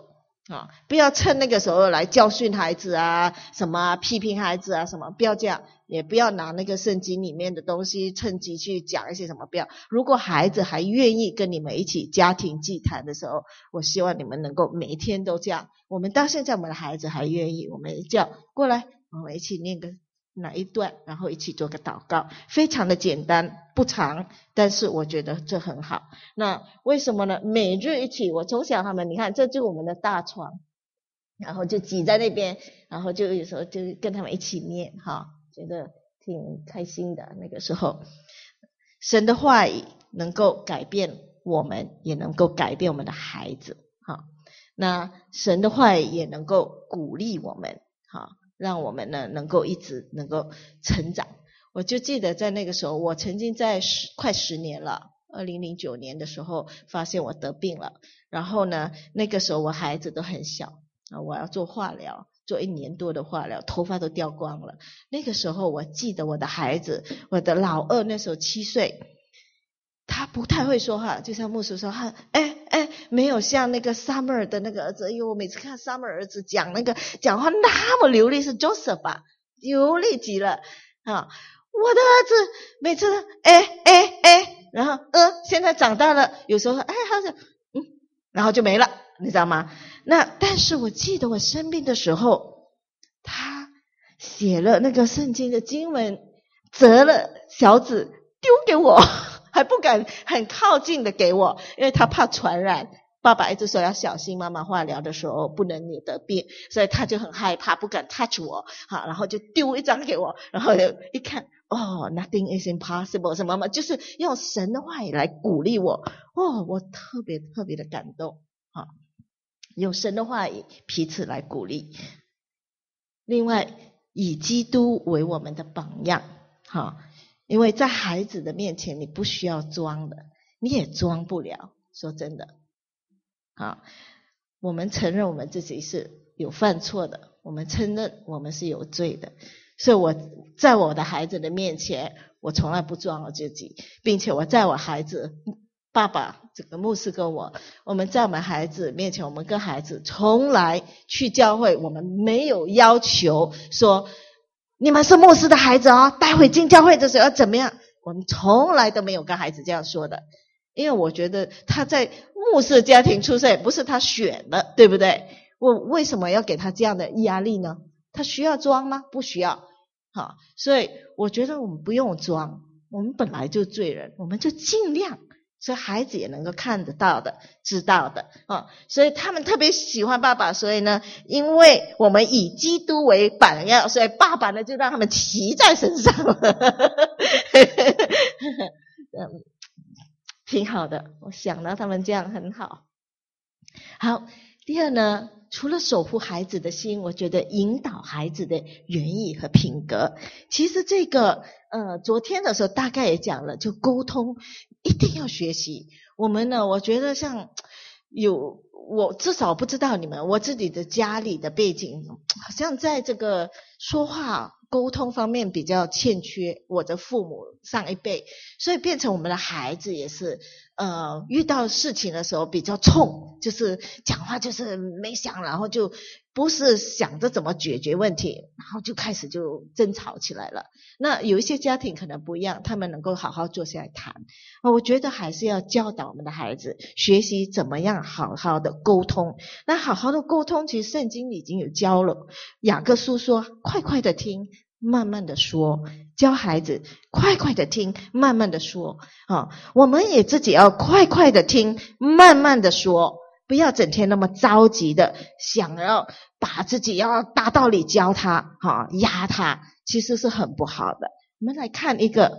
啊，不要趁那个时候来教训孩子啊，什么啊批评孩子啊，什么不要这样，也不要拿那个圣经里面的东西趁机去讲一些什么，不要。如果孩子还愿意跟你们一起家庭祭坛的时候，我希望你们能够每一天都这样。我们到现在我们的孩子还愿意，我们叫过来，我们一起念个哪一段，然后一起做个祷告，非常的简单，不长，但是我觉得这很好。那为什么呢？每日一起，我从小他们，你看，这就是我们的大床，然后就挤在那边，然后就有时候就跟他们一起念，哈，觉得挺开心的。那个时候，神的话语能够改变我们，也能够改变我们的孩子，哈。那神的话语也能够鼓励我们，哈。让我们呢能够一直能够成长。我就记得在那个时候，我曾经在十快十年了，二零零九年的时候发现我得病了，然后呢那个时候我孩子都很小啊，我要做化疗，做一年多的化疗，头发都掉光了。那个时候我记得我的孩子，我的老二那时候七岁，他不太会说话，就像牧师说他哎哎没有像那个 Summer 的那个儿子，因为我每次看 Summer 儿子讲那个讲话那么流利，是 Joseph 吧，流利极了啊！我的儿子每次哎哎哎，然后呃现在长大了，有时候哎好像嗯，然后就没了，你知道吗？那但是我记得我生病的时候，他写了那个圣经的经文，折了小纸丢给我。还不敢很靠近的给我，因为他怕传染。爸爸一直说要小心，妈妈化疗的时候不能你得病，所以他就很害怕，不敢 touch 我。好，然后就丢一张给我，然后一看，哦 ，nothing is impossible， 什么嘛，就是用神的话语来鼓励我。哦，我特别特别的感动。好，用神的话语彼此来鼓励。另外，以基督为我们的榜样。好。因为在孩子的面前你不需要装的，你也装不了，说真的啊，我们承认我们自己是有犯错的，我们承认我们是有罪的，所以我在我的孩子的面前我从来不装我自己，并且我在我孩子爸爸这个牧师跟我，我们在我们孩子面前，我们跟孩子从来去教会，我们没有要求说你们是牧师的孩子哦，待会进教会的时候要怎么样？我们从来都没有跟孩子这样说的，因为我觉得他在牧师家庭出生也不是他选的，对不对？我为什么要给他这样的压力呢？他需要装吗？不需要。好，所以我觉得我们不用装，我们本来就罪人，我们就尽量。所以孩子也能够看得到的，知道的啊，所以他们特别喜欢爸爸。所以呢，因为我们以基督为榜样，所以爸爸呢就让他们骑在身上了嗯，挺好的，我想到他们这样很好。好，第二呢，除了守护孩子的心，我觉得引导孩子的原意和品格。其实这个呃，昨天的时候大概也讲了，就沟通一定要学习。我们呢，我觉得像有我至少不知道你们，我自己的家里的背景，好像在这个说话沟通方面比较欠缺，我的父母上一辈，所以变成我们的孩子也是呃遇到事情的时候比较冲，就是讲话就是没想，然后就不是想着怎么解决问题，然后就开始就争吵起来了。那有一些家庭可能不一样，他们能够好好坐下来谈。我觉得还是要教导我们的孩子学习怎么样好好的沟通。那好好的沟通，其实圣经已经有教了。雅各书说，快快的听，慢慢的说，教孩子快快的听，慢慢的说啊。我们也自己要快快的听，慢慢的说，不要整天那么着急的想要把自己要大道理教他哈，压他，其实是很不好的。我们来看一个，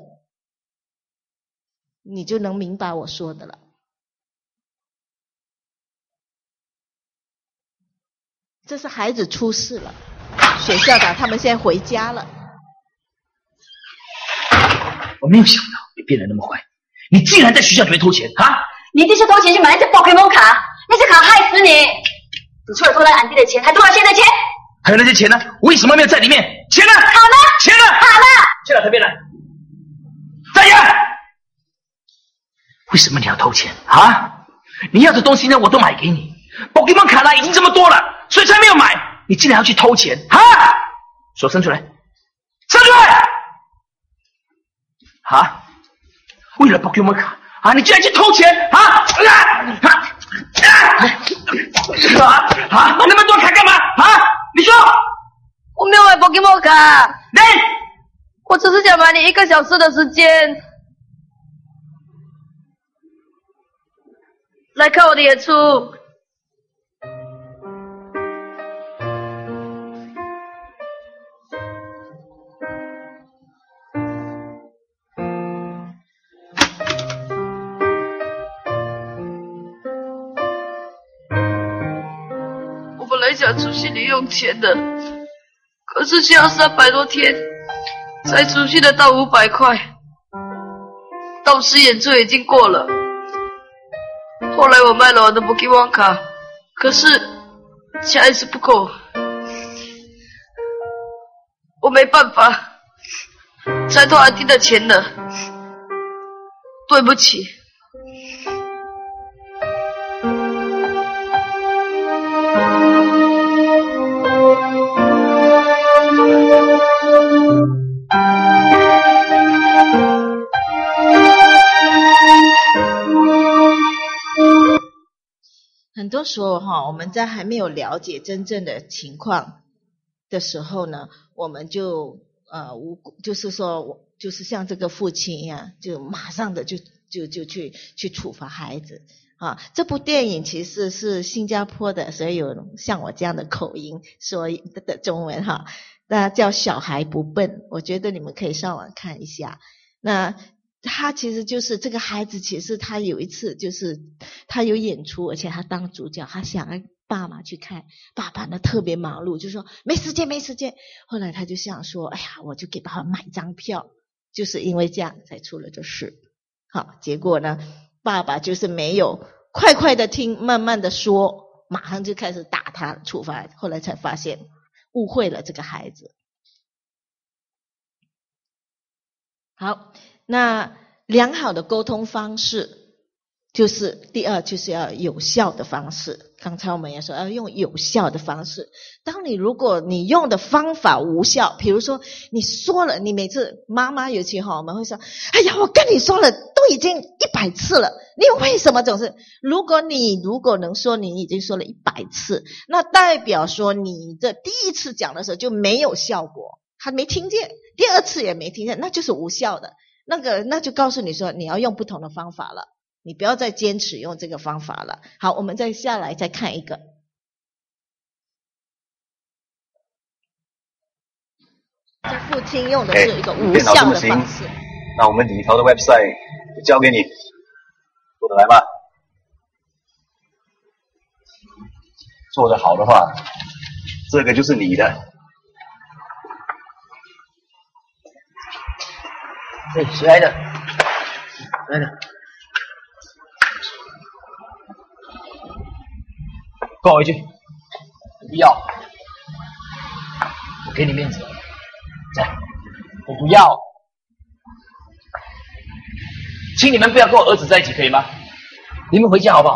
你就能明白我说的了。这是孩子出事了，学校的他们现在回家了。 我没有想到你变得那么坏，你竟然在学校里面偷钱啊！ 你这是偷钱去买那些宝可梦卡，那些卡害死你！你除了偷了俺弟的钱，还偷了现在钱。 还有那些钱呢？为什么没有在里面？钱呢？ 好了， 钱呢？ 好了， 去到这边来。站住！为什么你要偷钱啊？你要的东西呢，我都买给你。 Pokemon 卡啦已经这么多了，所以才没有买。你竟然要去偷钱啊！手伸出来，伸出来！啊！为了 Pokemon 卡啊，你竟然去偷钱啊！啊啊啊！啊！那么多卡干嘛？啊！你说我没有买 Pokemon 卡， 你我只是想买你一个小时的时间，来看我的演出。我本来想出去零用钱的，可是需要三百多天才储蓄得到五百块。到时演出已经过了，后来我卖了我的 Pokemon 卡，可是钱还是不够，我没办法，才偷安迪的钱的，对不起。 很多时候哈，我们在还没有了解真正的情况的时候呢，我们就呃无就是说，就是像这个父亲一样，就马上的就就就去去处罚孩子啊。这部电影其实是新加坡的，所以有像我这样的口音说的中文哈，那叫小孩不笨，我觉得你们可以上网看一下。那他其实就是这个孩子，其实他有一次就是他有演出，而且他当主角，他想让爸妈去看，爸爸呢特别忙碌，就说没时间没时间。后来他就想说，哎呀，我就给爸爸买张票，就是因为这样才出了这事。好，结果呢，爸爸就是没有快快的听，慢慢的说，马上就开始打他处罚，后来才发现误会了这个孩子。好，那良好的沟通方式就是第二，就是要有效的方式。刚才我们也说要用有效的方式。当你如果你用的方法无效，比如说你说了，你每次妈妈尤其哈，我们会说，哎呀，我跟你说了，都已经一百次了，你为什么总是？如果你如果能说你已经说了一百次，那代表说你的第一次讲的时候就没有效果，他没听见，第二次也没听见，那就是无效的。那个那就告诉你说你要用不同的方法了，你不要再坚持用这个方法了。好，我们再下来再看一个。这父亲用的是一个无效的方式。 那我们里头的 website 就交给你，做得来吧？做得好的话，这个就是你的。 哎，谁来的？谁来的？跟我回去。不要，我给你面子。在，我不要。请你们不要跟我儿子在一起，可以吗？你们回家好不好？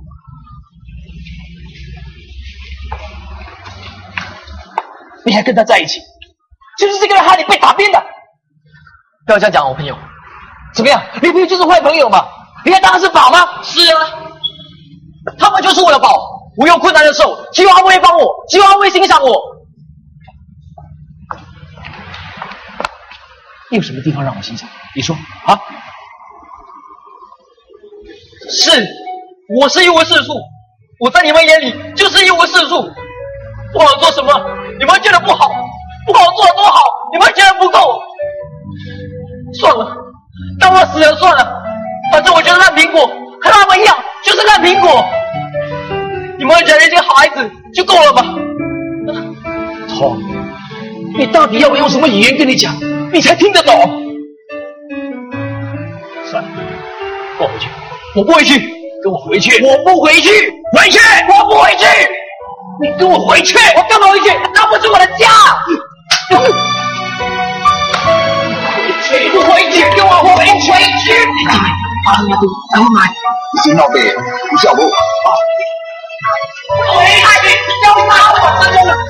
你还跟他在一起，就是这个人害你被打扁的。不要这样讲我朋友，怎么样？你朋友就是坏朋友嘛？你还当他是宝吗？是啊，他们就是我的宝。我有困难的时候，希望他们会帮我，希望他们会欣赏我。你有什么地方让我欣赏？你说啊？是，我是一无是处，我在你们眼里就是一无是处。不好做什么，你们觉得不好；不好做的多好，你们觉得不够。算了，当我死了算了，反正我觉得烂苹果和他们一样，就是烂苹果。你们忍一个好孩子就够了吧？Tom，你到底要我用什么语言跟你讲，你才听得懂？算了，跟我回去。我不回去，跟我回去。我不回去，回去。我不回去，你跟我回去。我干嘛回去？那不是我的家。回去，不回去，跟我回去。阿妈都阿妈，你先闹别，你叫我啊。 回来，要打我这个。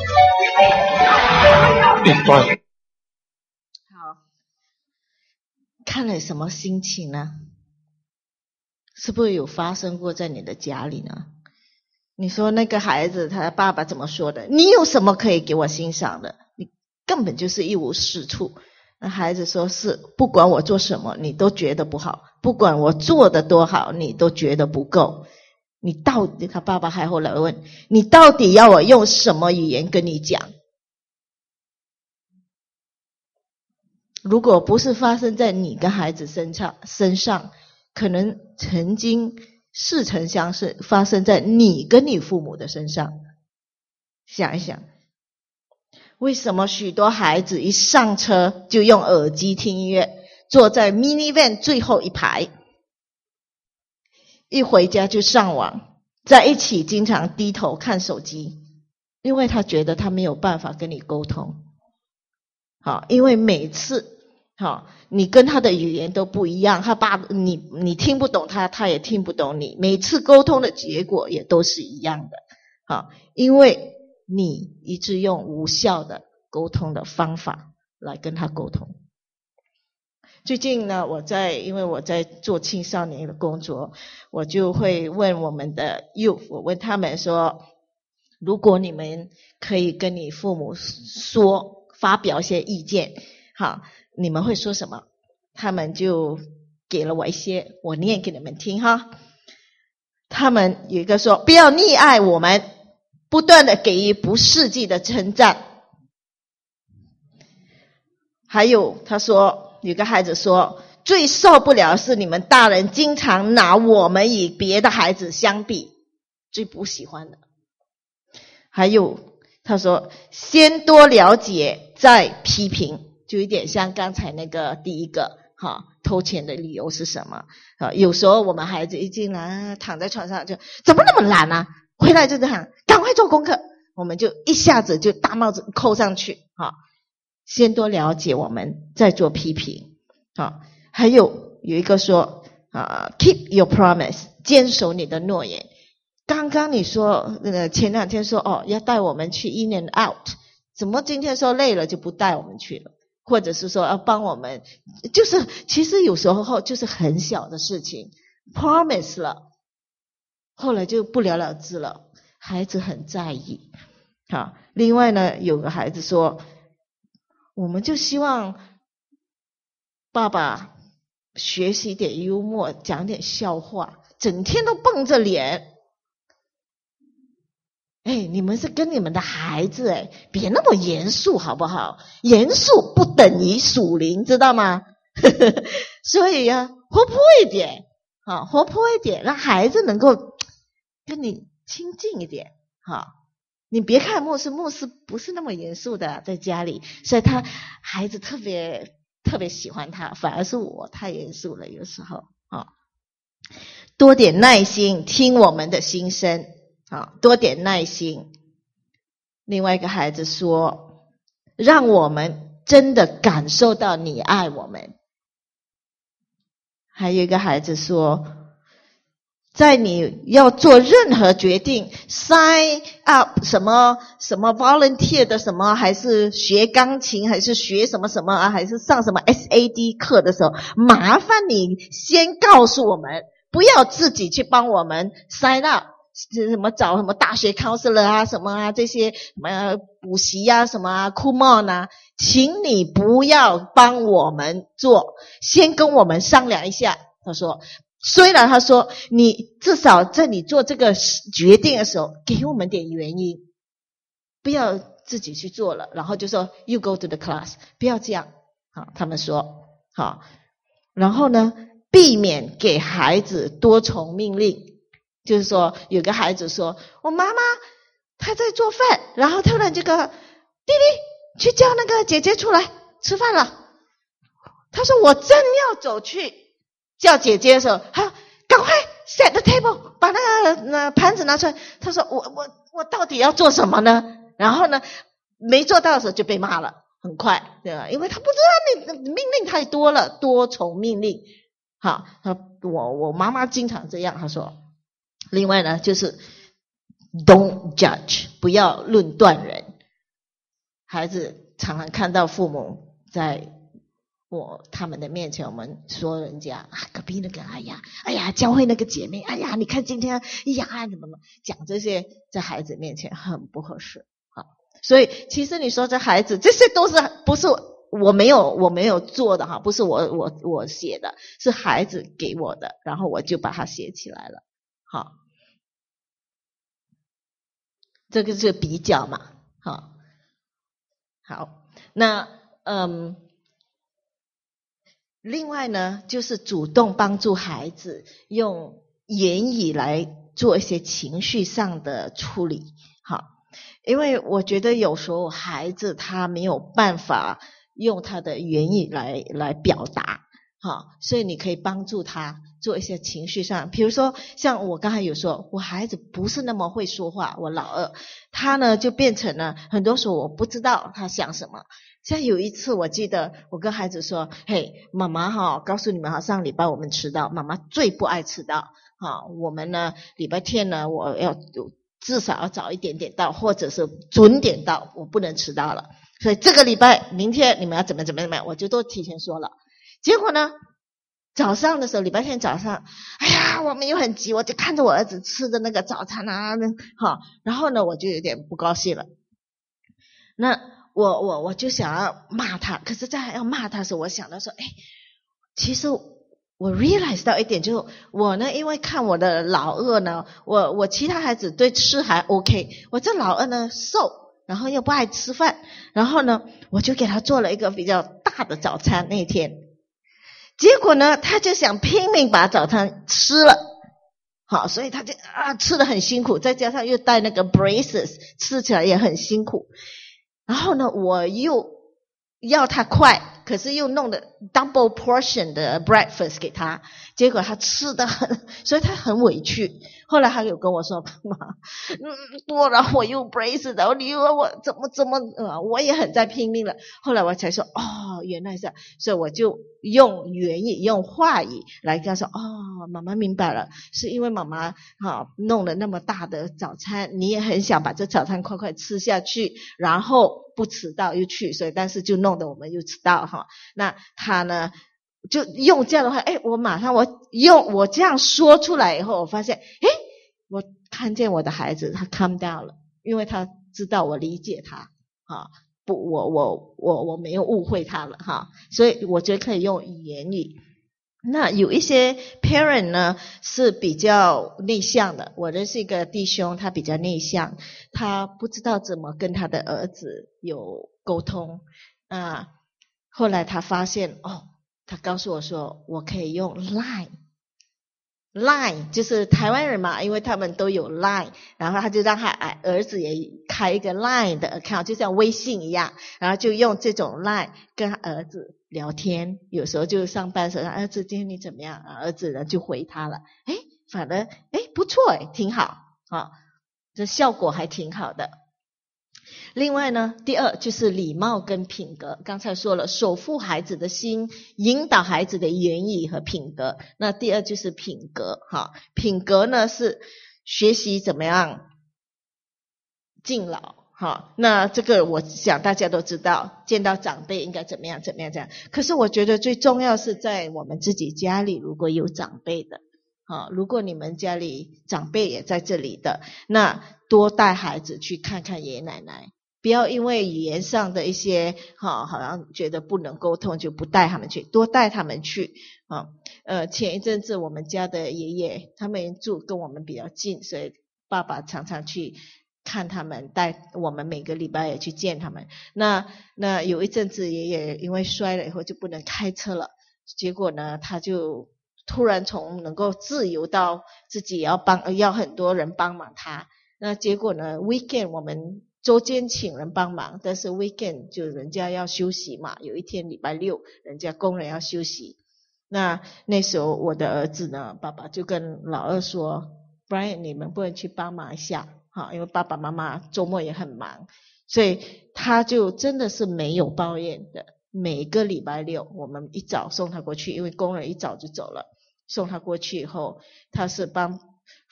好，看了什么心情呢？是不是有发生过在你的家里呢？你说那个孩子他爸爸怎么说的？你有什么可以给我欣赏的？你根本就是一无是处。那孩子说是，不管我做什么你都觉得不好，不管我做的多好你都觉得不够。你到底，他爸爸还后来问，你到底要我用什么语言跟你讲？如果不是发生在你跟孩子身上身上，可能曾经似曾相识，发生在你跟你父母的身上。想一想，为什么许多孩子一上车就用耳机听音乐，坐在 minivan 最后一排，一回家就上网，在一起经常低头看手机，因为他觉得他没有办法跟你沟通。好，因为每次好，你跟他的语言都不一样，他爸你你听不懂他，他也听不懂你，每次沟通的结果也都是一样的。好，因为你一直用无效的沟通的方法来跟他沟通。最近呢，我在因为我在做青少年的工作，我就会问我们的 youth， 我问他们说，如果你们可以跟你父母说，发表一些意见，好，你们会说什么？他们就给了我一些，我念给你们听哈。他们有一个说，不要溺爱我们，不断的给予不实际的称赞。还有他说，有个孩子说，最受不了是你们大人经常拿我们与别的孩子相比，最不喜欢的。还有他说，先多了解再批评，就有点像刚才那个第一个哈，偷钱的理由是什么？有时候我们孩子一进来躺在床上就怎么那么懒啊，回来就这样赶快做功课，我们就一下子就大帽子扣上去哈。先多了解我们再做批评。好，还有有一个说啊 ，keep your promise， 坚守你的诺言。刚刚你说呃前两天说哦要带我们去 in and out， 怎么今天说累了就不带我们去了？或者是说要帮我们，就是其实有时候就是很小的事情 promise 了，后来就不了了之了，孩子很在意。好，另外呢有个孩子说，我们就希望爸爸学习点幽默，讲点笑话，整天都绷着脸。哎，你们是跟你们的孩子哎，别那么严肃好不好？严肃不等于属灵，知道吗？所以呀、啊，活泼一点，啊，活泼一点，让孩子能够跟你亲近一点，哈。你别看牧师，牧师不是那么严肃的，在家里，所以他孩子特别特别喜欢他，反而是我太严肃了，有时候啊，多点耐心，听我们的心声。啊，多点耐心。另外一个孩子说，让我们真的感受到你爱我们。还有一个孩子说，在你要做任何决定 sign up 什么什么 volunteer 的什么，还是学钢琴，还是学什么什么啊，还是上什么 S A D 课的时候，麻烦你先告诉我们，不要自己去帮我们 sign up。什么找什么大学 counselor 啊什么啊这些什么补习啊什么啊 Kumon 啊，请你不要帮我们做，先跟我们商量一下。他说，虽然他说你至少在你做这个决定的时候给我们点原因，不要自己去做了，然后就说 you go to the class， 不要这样。好，他们说好，然后呢，避免给孩子多重命令。就是说有个孩子说，我妈妈她在做饭，然后突然这个弟弟去叫那个姐姐出来吃饭了。他说我正要走去叫姐姐的时候，他赶快 set the table， 把那个那盘子拿出来。他说我我我到底要做什么呢？然后呢没做到的时候就被骂了，很快，对吧？因为他不知道你命令太多了，多重命令。好，他我我妈妈经常这样，他说。另外呢，就是 don't judge， 不要论断人。孩子常常看到父母在我他们的面前，我们说人家啊，隔壁那个，哎呀，哎呀，教会那个姐妹，哎呀，你看今天，哎呀，怎么讲这些，在孩子面前很不合适。好，所以其实你说这孩子，这些都是不是我没有我没有做的哈，不是我我我写的，是孩子给我的，然后我就把它写起来了。好，这个是比较嘛，好。好，那嗯，另外呢，就是主动帮助孩子用言语来做一些情绪上的处理。好，因为我觉得有时候孩子他没有办法用他的言语来来表达，好，所以你可以帮助他做一些情绪上，比如说像我刚才有说，我孩子不是那么会说话，我老二他呢就变成了很多时候我不知道他想什么。像有一次我记得我跟孩子说，嘿，妈妈哈，告诉你们哈，上礼拜我们迟到，妈妈最不爱迟到，哈，我们呢礼拜天呢我要至少要早一点点到，或者是准点到，我不能迟到了。所以这个礼拜明天你们要怎么怎么怎么样，我就都提前说了。结果呢早上的时候，礼拜天早上，哎呀，我们又很急，我就看着我儿子吃的那个早餐啊，好，然后呢，我就有点不高兴了。那我我我就想要骂他，可是在要骂他的时候，我想到说，哎，其实我 realize 到一点，就是我呢，因为看我的老二呢，我我其他孩子对吃还 OK， 我这老二呢瘦，然后又不爱吃饭，然后呢，我就给他做了一个比较大的早餐那天。结果呢，他就想拼命把早餐吃了，好，所以他就啊吃得很辛苦，再加上又带那个 braces， 吃起来也很辛苦。然后呢，我又要他快，可是又弄的 double portion 的 breakfast 给他，结果他吃得很，所以他很委屈。后来他有跟我说，妈，嗯，多了我又 braces， 然后你又我怎么怎么，呃，我也很在拼命了。后来我才说，哦，原来是，所以我就用言语、用话语来跟他说，哦，妈妈明白了，是因为妈妈哈弄了那么大的早餐，你也很想把这早餐快快吃下去，然后不迟到又去，所以但是就弄得我们又迟到哈。那他呢？就用这样的话，哎，我马上我用我这样说出来以后，我发现，哎，我看见我的孩子他 calm down 了，因为他知道我理解他，啊，不，我我我我没有误会他了哈，所以我觉得可以用言语。那有一些 parent 呢是比较内向的，我认识一个弟兄，他比较内向，他不知道怎么跟他的儿子有沟通啊。后来他发现，哦，他告诉我说，我可以用 Line， Line 就是台湾人嘛，因为他们都有 Line， 然后他就让他儿子也开一个 Line 的 account， 就像微信一样，然后就用这种 Line 跟他儿子聊天，有时候就上班时候，儿子今天你怎么样？儿子呢就回他了，诶，反而诶不错诶，挺好啊，这效果还挺好的。另外呢，第二就是礼貌跟品格，刚才说了，守护孩子的心，引导孩子的言语和品格。那第二就是品格哈，品格呢是学习怎么样敬老哈。那这个我想大家都知道，见到长辈应该怎么样怎么样这样。可是我觉得最重要是在我们自己家里如果有长辈的，好，如果你们家里长辈也在这里的，那多带孩子去看看爷爷奶奶。不要因为语言上的一些哈，好像觉得不能沟通就不带他们去，多带他们去啊。呃，前一阵子我们家的爷爷他们住跟我们比较近，所以爸爸常常去看他们，带我们每个礼拜也去见他们。那那有一阵子爷爷因为摔了以后就不能开车了，结果呢他就突然从能够自由到自己也要帮要很多人帮忙他。那结果呢 weekend 我们周间请人帮忙，但是 weekend 就人家要休息嘛，有一天礼拜六人家工人要休息。那那时候我的儿子呢，爸爸就跟老二说 Brian 你们不能去帮忙一下哈，因为爸爸妈妈周末也很忙，所以他就真的是没有抱怨的。每个礼拜六我们一早送他过去，因为工人一早就走了，送他过去以后他是帮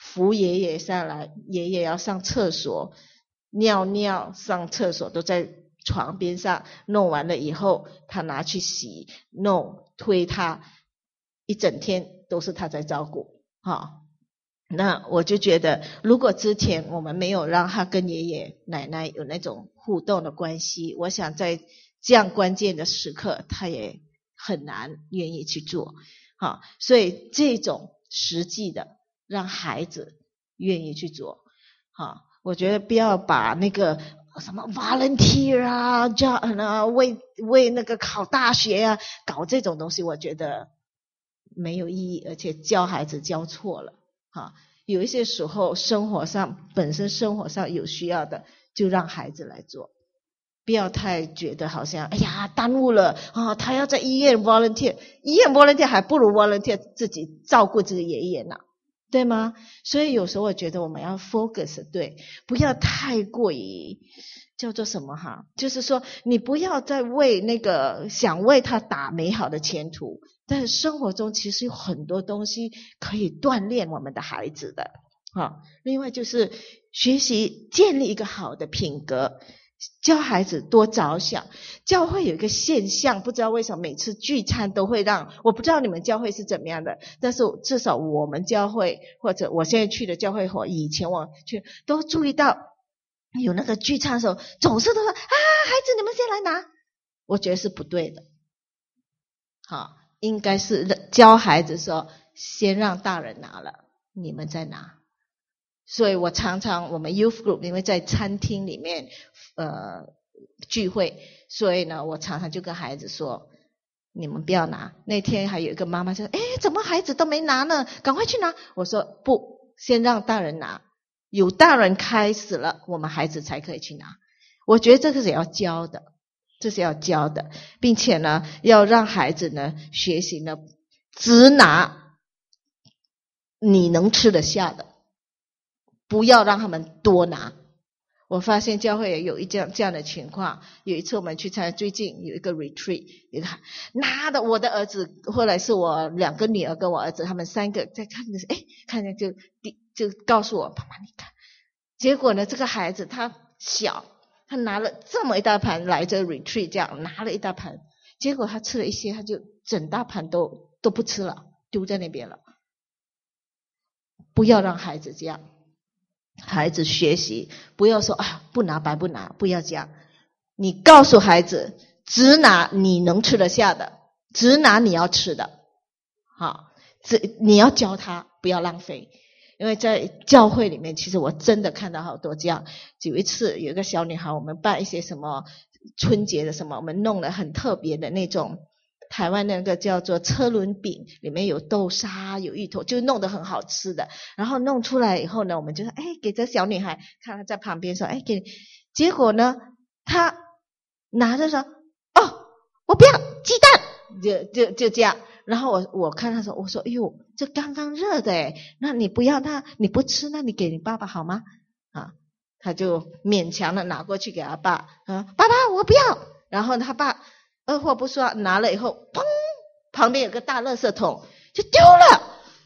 扶爷爷下来，爷爷要上厕所，尿尿上厕所都在床边上，弄完了以后他拿去洗弄推他，一整天都是他在照顾。好，那我就觉得如果之前我们没有让他跟爷爷奶奶有那种互动的关系，我想在这样关键的时刻他也很难愿意去做。好，所以这种实际的让孩子愿意去做。好，我觉得不要把那个什么 volunteer 啊，叫啊为为那个考大学啊，搞这种东西，我觉得没有意义，而且教孩子教错了。哈，有一些时候生活上本身生活上有需要的，就让孩子来做，不要太觉得好像哎呀耽误了啊，他要在医院 volunteer， 医院 volunteer 还不如 volunteer 自己照顾自己爷爷呢，对吗？所以有时候我觉得我们要 focus， 对，不要太过于叫做什么哈，就是说你不要再为那个想为他打美好的前途，但是生活中其实有很多东西可以锻炼我们的孩子的。好，另外就是学习建立一个好的品格，教孩子多着想。教会有一个现象，不知道为什么每次聚餐都会让，我不知道你们教会是怎么样的，但是至少我们教会或者我现在去的教会或以前我去都注意到有那个聚餐的时候总是都说啊，孩子你们先来拿，我觉得是不对的。好，应该是教孩子说先让大人拿了你们再拿。所以我常常我们 youth group 因为在餐厅里面呃聚会，所以呢我常常就跟孩子说你们不要拿。那天还有一个妈妈说诶怎么孩子都没拿呢，赶快去拿。我说不，先让大人拿，有大人开始了我们孩子才可以去拿。我觉得这个是要教的，这是要教的，并且呢要让孩子呢学习呢只拿你能吃得下的，不要让他们多拿。我发现教会也有一这样这样的情况。有一次我们去参加，最近有一个 retreat， 有一个拿的我的儿子，后来是我两个女儿跟我儿子，他们三个在看的时候，哎，看见就就告诉我爸爸你看。结果呢这个孩子他小，他拿了这么一大盘来这 retreat， 这样拿了一大盘，结果他吃了一些，他就整大盘都都不吃了，丢在那边了。不要让孩子这样，孩子学习不要说啊不拿白不拿，不要这样。你告诉孩子只拿你能吃得下的，只拿你要吃的。好，你要教他不要浪费。因为在教会里面其实我真的看到好多这样。有一次有一个小女孩，我们办一些什么春节的什么，我们弄了很特别的那种台湾那个叫做车轮饼，里面有豆沙有芋头，就弄得很好吃的。然后弄出来以后呢，我们就说哎给这小女孩看，她在旁边说哎给你。结果呢她拿着说哦我不要鸡蛋，就就就这样。然后我我看她说，我说哎呦这刚刚热的诶，那你不要，那你不吃，那你给你爸爸好吗？啊，他就勉强的拿过去给他爸，啊爸爸我不要。然后他爸二话不说拿了以后，砰，旁边有个大垃圾桶就丢了。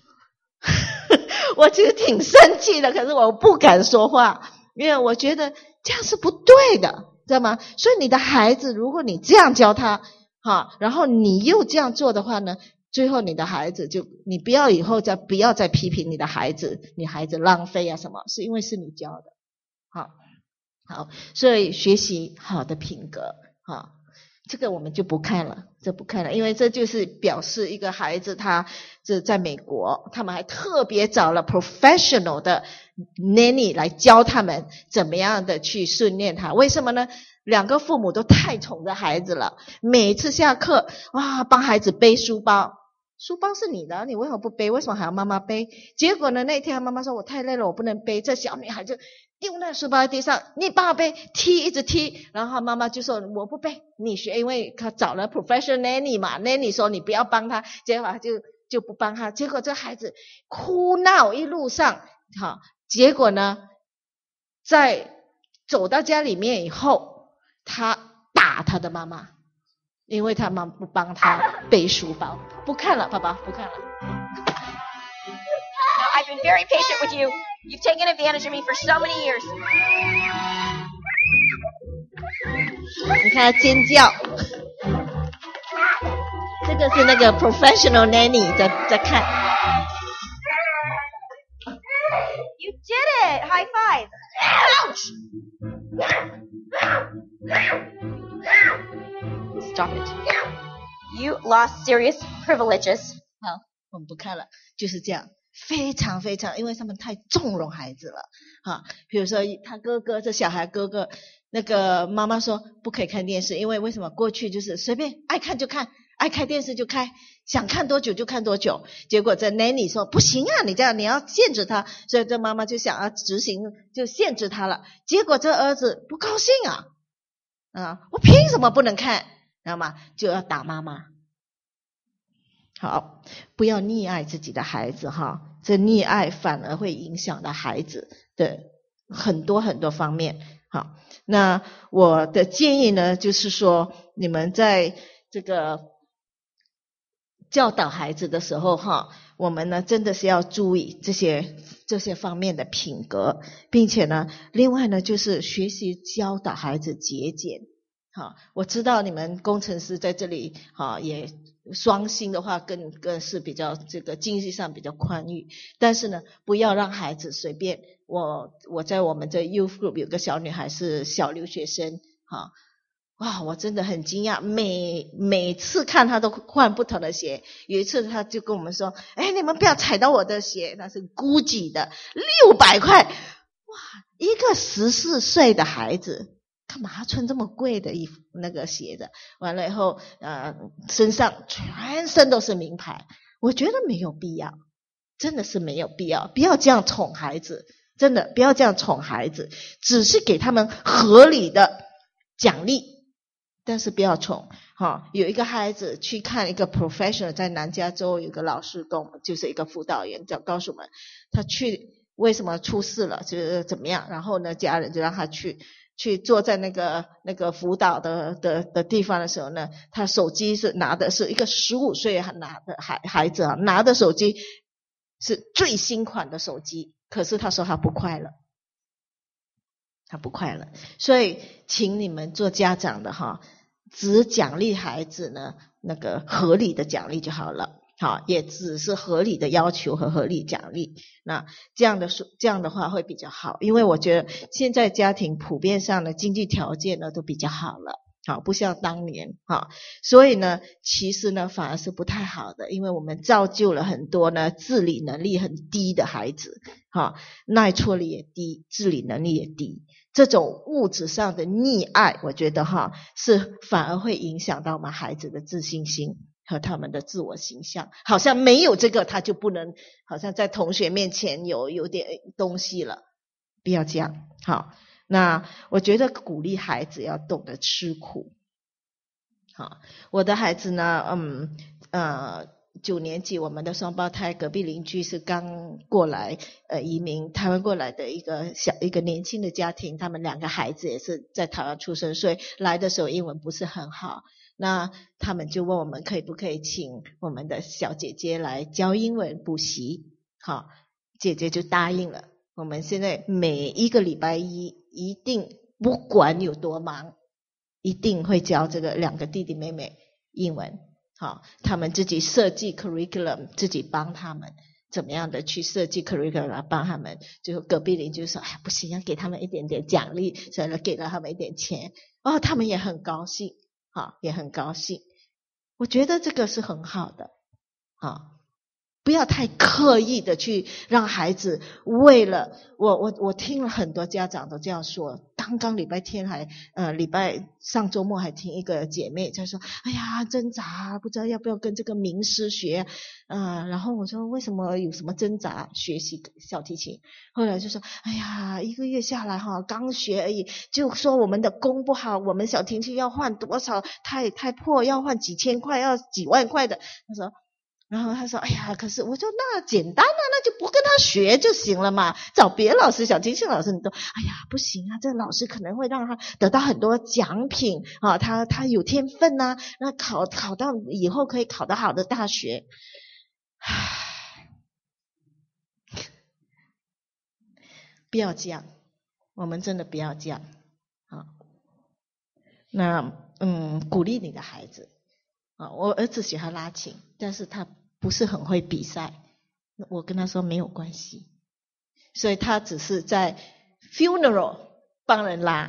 我其实挺生气的，可是我不敢说话，因为我觉得这样是不对的，知道吗？所以你的孩子如果你这样教他哈，然后你又这样做的话呢，最后你的孩子就，你不要以后再不要再批评你的孩子，你孩子浪费啊什么，是因为是你教的。好，好，所以学习好的品格，好，这个我们就不看了，这不看了，因为这就是表示一个孩子他这在美国，他们还特别找了 professional 的 nanny 来教他们怎么样的去训练他。为什么呢？两个父母都太宠着孩子了，每次下课哇帮孩子背书包，书包是你的，你为什么不背？为什么还要妈妈背？结果呢那天妈妈说我太累了我不能背，这小女孩就丢那书包在地上，你帮我背，踢一直踢。然后妈妈就说我不背，你学，因为他找了 professional nanny 嘛， nanny 说你不要帮他，结果就就不帮他。结果这孩子哭闹一路上，好，结果呢在走到家里面以后，他打他的妈妈，因为他妈不帮他背书包。不看了爸爸不看了。 I I've been very patient with you. You've taken advantage of me for so many years. 你看他尖叫，这个是那个 professional nanny 在在看。 You did it! High five! Ouch! Stop it. You lost serious privileges. 好，我们不看了，就是这样，非常非常，因为他们太纵容孩子了。哈，比如说他哥哥，这小孩哥哥，那个妈妈说不可以看电视，因为为什么？过去就是随便爱看就看，爱开电视就开，想看多久就看多久。结果这 nanny 说不行啊，你这样你要限制他，所以这妈妈就想要执行，就限制他了。结果这儿子不高兴啊，啊，我凭什么不能看？知道吗？就要打妈妈。好，不要溺爱自己的孩子哈，这溺爱反而会影响到孩子的很多很多方面。好，那我的建议呢，就是说你们在这个教导孩子的时候哈，我们呢真的是要注意这些这些方面的品格，并且呢，另外呢就是学习教导孩子节俭。好，我知道你们工程师在这里好也双薪的话更更是比较这个经济上比较宽裕，但是呢不要让孩子随便。我我在我们这 youth group 有个小女孩是小留学生，好哇，我真的很惊讶，每每次看她都换不同的鞋。有一次她就跟我们说，哎，你们不要踩到我的鞋，那是 Gucci 的六百块。哇，一个十四岁的孩子干嘛穿这么贵的衣服那个鞋子？完了以后呃身上全身都是名牌，我觉得没有必要，真的是没有必要，不要这样宠孩子，真的不要这样宠孩子，只是给他们合理的奖励，但是不要宠。哈，有一个孩子去看一个 professional， 在南加州有个老师跟我们，就是一个辅导员，就告诉我们他去为什么出事了，就是怎么样，然后呢家人就让他去去坐在那个那个辅导的的的地方的时候呢，他手机是拿的是一个十五岁拿的孩孩子啊，拿的手机是最新款的手机，可是他说他不快乐，他不快乐。所以请你们做家长的哈，只奖励孩子呢那个合理的奖励就好了。好，也只是合理的要求和合理奖励，那这样的这样的话会比较好，因为我觉得现在家庭普遍上的经济条件呢都比较好了，好，不像当年哈，所以呢其实呢反而是不太好的，因为我们造就了很多呢自理能力很低的孩子，哈，耐挫力也低，自理能力也低，这种物质上的溺爱，我觉得哈是反而会影响到我们孩子的自信心和他们的自我形象，好像没有这个他就不能，好像在同学面前有有点东西了，不要这样。好，那我觉得鼓励孩子要懂得吃苦。好，我的孩子呢，嗯呃九年级，我们的双胞胎隔壁邻居是刚过来呃移民台湾过来的一个小一个年轻的家庭，他们两个孩子也是在台湾出生，所以来的时候英文不是很好。那他们就问我们可以不可以请我们的小姐姐来教英文补习，好，姐姐就答应了。我们现在每一个礼拜一一定不管有多忙，一定会教这个两个弟弟妹妹英文，好，他们自己设计 curriculum， 自己帮他们怎么样的去设计 curriculum 帮他们，就隔壁邻居说哎不行，要给他们一点点奖励，所以给了他们一点钱，哦他们也很高兴，好，也很高兴。我觉得这个是很好的，好，不要太刻意的去让孩子为了我我我听了很多家长都这样说。刚刚礼拜天还呃礼拜上周末还听一个姐妹在说，哎呀挣扎不知道要不要跟这个名师学啊、呃，然后我说为什么有什么挣扎学习小提琴，后来就说哎呀一个月下来哈刚学而已，就说我们的弓不好，我们小提琴要换多少，太太破要换几千块要几万块的，他说然后他说哎呀可是我说那简单啊，那就不跟他学就行了嘛，找别的老师，小提琴老师你都哎呀不行啊，这老师可能会让他得到很多奖品啊，他他有天分啊，那考考到以后可以考得好的大学。 不要这样，我们真的不要这样啊。那嗯，鼓励你的孩子啊。我儿子喜欢拉琴，但是他不是很会比赛，我跟他说没有关系，所以他只是在 funeral 帮人拉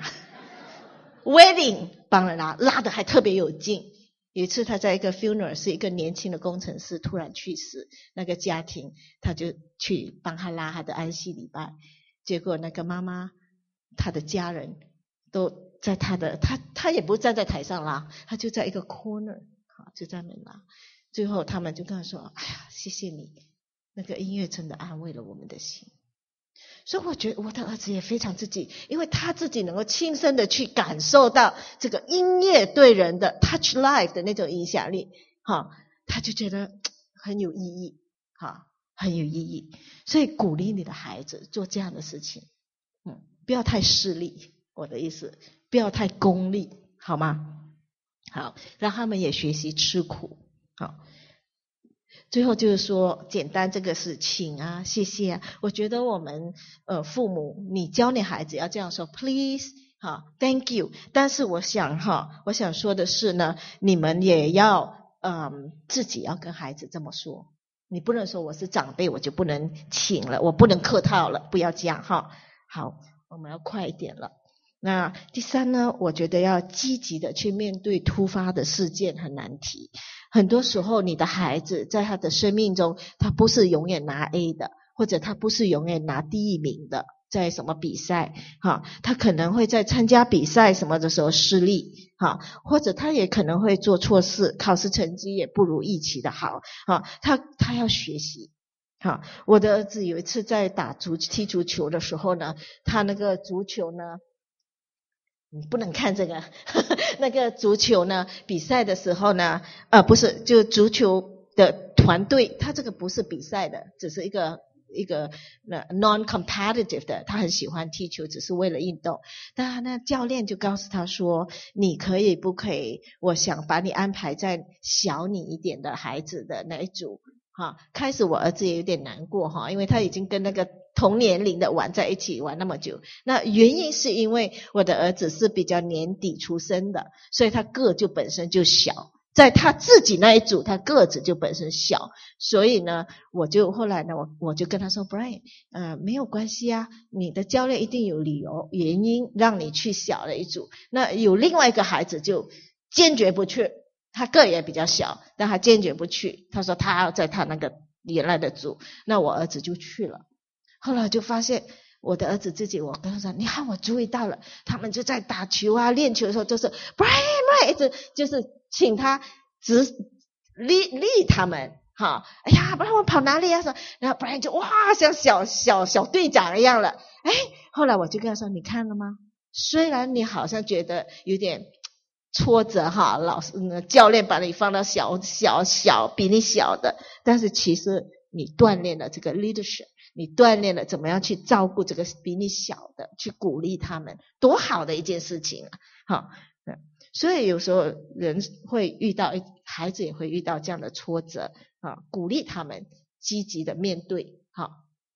，wedding 帮人拉，拉的还特别有劲。有一次他在一个 funeral， 是一个年轻的工程师突然去世，那个家庭他就去帮他拉他的安息礼拜，结果那个妈妈他的家人都在他的他他也不站在台上拉，他就在一个 corner 就在那拉，最后他们就跟他说，哎呀谢谢你，那个音乐真的安慰了我们的心。所以我觉得我的儿子也非常自己，因为他自己能够亲身的去感受到这个音乐对人的 touch life 的那种影响力，哈，他就觉得很有意义，哈，很有意义。所以鼓励你的孩子做这样的事情，嗯，不要太势利，我的意思，不要太功利，好吗？好，让他们也学习吃苦，好。最后就是说，简单这个是请啊，谢谢啊。我觉得我们呃父母，你教你孩子要这样说 ，please 哈 ，thank you。但是我想哈，我想说的是呢，你们也要嗯自己要跟孩子这么说。你不能说我是长辈，我就不能请了，我不能客套了，不要这样哈。好，我们要快一点了。那第三呢，我觉得要积极的去面对突发的事件和难题。很多时候你的孩子在他的生命中，他不是永远拿 A 的，或者他不是永远拿第一名的，在什么比赛哈，他可能会在参加比赛什么的时候失利哈，或者他也可能会做错事，考试成绩也不如预期的好哈，他他要学习。好，我的儿子有一次在打足踢足球的时候呢，他那个足球呢，你不能看这个呵呵那个足球呢比赛的时候呢呃不是就足球的团队，他这个不是比赛的，只是一个一个 non-competitive 的，他很喜欢踢球，只是为了运动。但他那教练就告诉他说，你可以不可以，我想把你安排在小你一点的孩子的那一组哈。开始我儿子也有点难过哈，因为他已经跟那个同年龄的玩在一起玩那么久，那原因是因为我的儿子是比较年底出生的，所以他个就本身就小，在他自己那一组他个子就本身小，所以呢我就后来呢我我就跟他说 Brian 呃没有关系啊，你的教练一定有理由原因让你去小的一组。那有另外一个孩子就坚决不去，他个也比较小，但他坚决不去，他说他要在他那个原来的组，那我儿子就去了。后来就发现我的儿子自己，我跟他说，你看我注意到了，他们就在打球啊练球的时候就是 Brian Brian 一直就是请他指立立他们哈，哎呀不然我跑哪里啊，然后 Brian 就哇像小小小队长一样了。哎，后来我就跟他说，你看了吗，虽然你好像觉得有点挫折哈，老师教练把你放到小小小比你小的，但是其实你锻炼了这个 leadership，你锻炼了怎么样去照顾这个比你小的，去鼓励他们，多好的一件事情啊！好，所以有时候人会遇到，孩子也会遇到这样的挫折啊，鼓励他们积极的面对，好，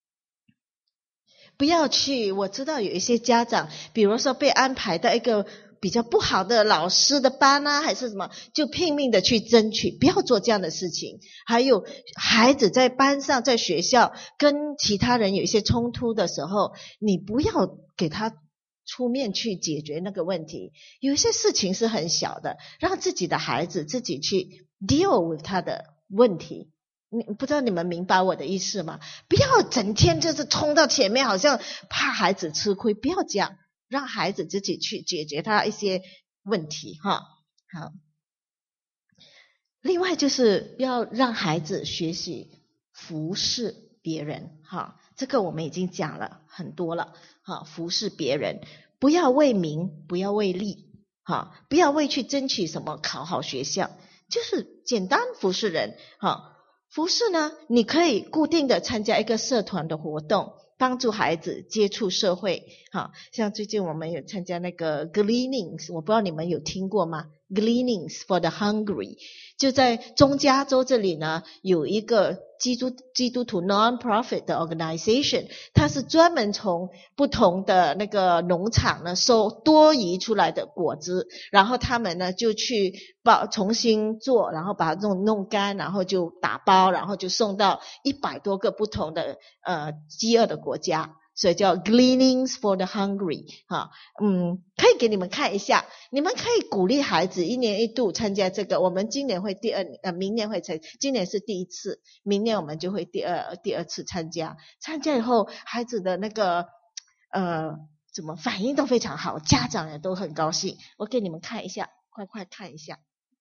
不要去。我知道有一些家长，比如说被安排到一个比较不好的老师的班啊，还是什么，就拼命的去争取，不要做这样的事情。还有孩子在班上在学校跟其他人有一些冲突的时候，你不要给他出面去解决那个问题，有些事情是很小的，让自己的孩子自己去 deal with 他的问题。你不知道你们明白我的意思吗？不要整天就是冲到前面，好像怕孩子吃亏，不要这样，让孩子自己去解决他一些问题哈。好，另外就是要让孩子学习服侍别人哈，这个我们已经讲了很多了哈。服侍别人，不要为名，不要为利哈，不要为去争取什么考好学校，就是简单服侍人哈。服侍呢，你可以固定的参加一个社团的活动，帮助孩子接触社会。好，像最近我们有参加那个 Gleaning， 我不知道你们有听过吗？ Gleanings for the Hungry， 就在中加州这里呢，有一个基督基督徒 non-profit 的 organization， 它是专门从不同的那个农场呢收多余出来的果子，然后他们呢就去包重新做，然后把它弄弄干，然后就打包，然后就送到一百多个不同的呃饥饿的国家。所以叫 Gleanings for the Hungry 哈，嗯，可以给你们看一下，你们可以鼓励孩子一年一度参加这个，我们今年会第二呃明年会参，今年是第一次，明年我们就会第二第二次参加，参加以后孩子的那个呃怎么反应都非常好，家长也都很高兴，我给你们看一下，快快看一下，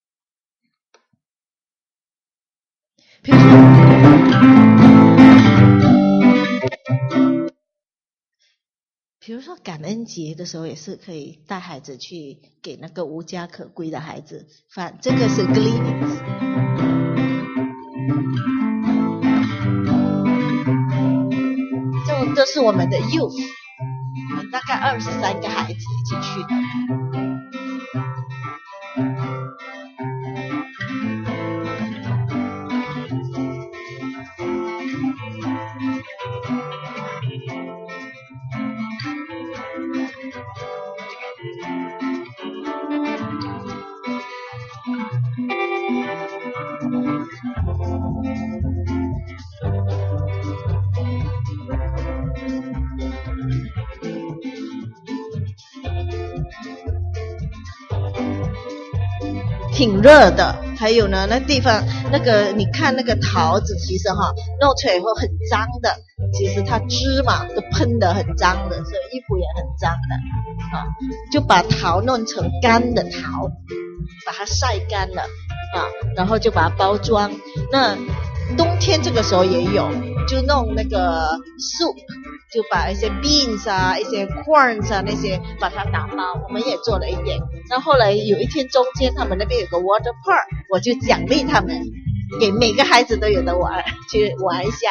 比如说比如说感恩节的时候也是可以带孩子去给那个无家可归的孩子饭，这个是 Gleanings， 这这是我们的 youth， 大概二十三个孩子一起去的。挺热的，还有呢，那地方那个你看那个桃子，其实哈弄出来以后很脏的，其实它汁嘛都喷得很脏的，所以衣服也很脏的啊。就把桃弄成干的桃，把它晒干了啊，然后就把它包装。那冬天这个时候也有，就弄那个 soup， 就把一些 beans 啊、一些 corns 啊那些把它打包，我们也做了一点。然后后来有一天中间他们那边有个 water park， 我就奖励他们，给每个孩子都有的玩，去玩一下。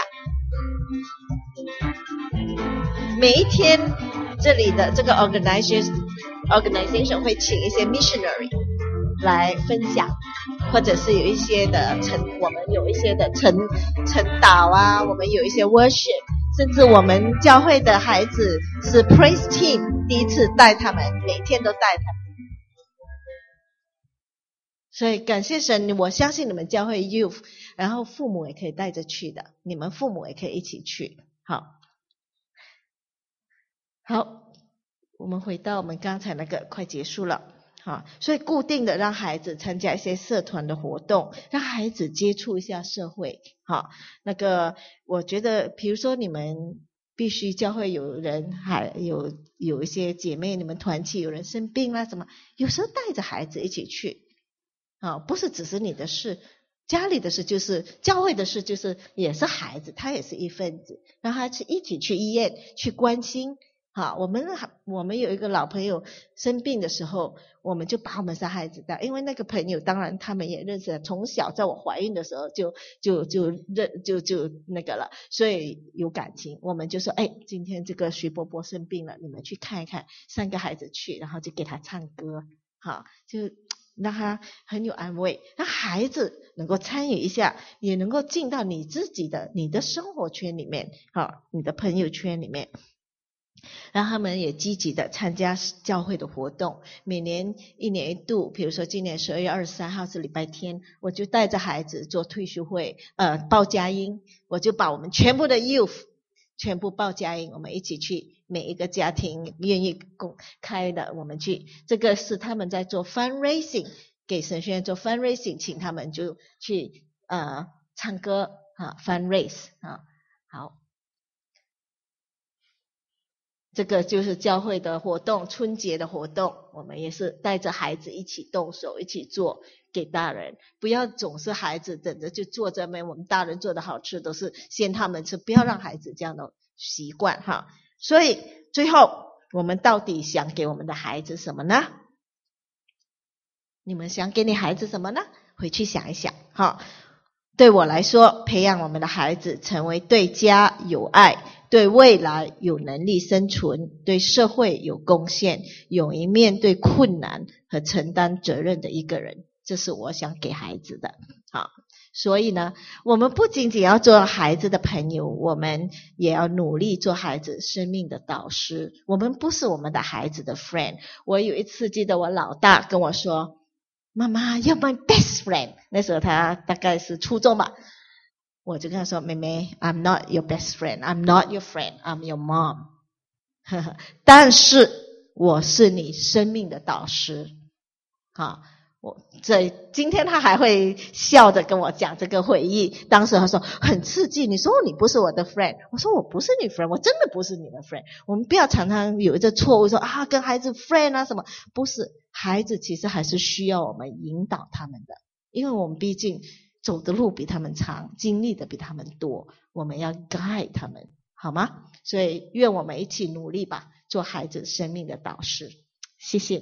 每一天这里的这个 organization organization 会请一些 missionary 来分享，或者是有一些的晨，我们有一些的晨晨祷啊，我们有一些 worship， 甚至我们教会的孩子是 praise team， 第一次带他们，每天都带他们。所以感谢神，我相信你们教会 youth， 然后父母也可以带着去的，你们父母也可以一起去。好，好，我们回到我们刚才那个，快结束了。好，所以固定的让孩子参加一些社团的活动，让孩子接触一下社会。好，那个我觉得，比如说你们必须教会有人，还有有一些姐妹，你们团契有人生病啦什么，有时候带着孩子一起去。啊，不是只是你的事，家里的事就是教会的事，就是也是孩子，他也是一份子，让他去一起去医院去关心。好，我们我们有一个老朋友生病的时候，我们就把我们三孩子带，因为那个朋友当然他们也认识，从小在我怀孕的时候就就就认就就那个了，所以有感情。我们就说，哎，今天这个徐伯伯生病了，你们去看一看，三个孩子去，然后就给他唱歌，好，就让他很有安慰，让孩子能够参与一下，也能够进到你自己的你的生活圈里面，好，你的朋友圈里面，让他们也积极的参加教会的活动。每年一年一度，比如说今年十二月二十三号是礼拜天，我就带着孩子做退休会，呃，报佳音，我就把我们全部的 youth 全部报佳音，我们一起去。每一个家庭愿意公开的，我们去，这个是他们在做 fundraising， 给神学院做 fundraising， 请他们就去呃唱歌啊 fundraise 啊，好，这个就是教会的活动，春节的活动，我们也是带着孩子一起动手，一起做给大人，不要总是孩子等着就坐在那边，我们大人做的好吃都是先他们吃，不要让孩子这样的习惯哈。所以最后我们到底想给我们的孩子什么呢？你们想给你孩子什么呢？回去想一想哈。 对我来说，培养我们的孩子成为对家有爱，对未来有能力生存，对社会有贡献，勇于面对困难和承担责任的一个人，这是我想给孩子的。好，所以呢，我们不仅仅要做孩子的朋友，我们也要努力做孩子生命的导师。我们不是我们的孩子的 friend。我有一次记得我老大跟我说，妈妈 you're my best friend， 那时候他大概是初中吧，我就跟他说，妹妹 I'm not your best friend， I'm not your friend， I'm your mom 但是我是你生命的导师。好，我这今天他还会笑着跟我讲这个回忆，当时他说很刺激，你说你不是我的 friend， 我说我不是你 friend， 我真的不是你的 friend。 我们不要常常有一个错误说啊跟孩子 friend 啊什么，不是，孩子其实还是需要我们引导他们的，因为我们毕竟走的路比他们长，经历的比他们多，我们要 guide 他们，好吗？所以愿我们一起努力吧，做孩子生命的导师。谢谢。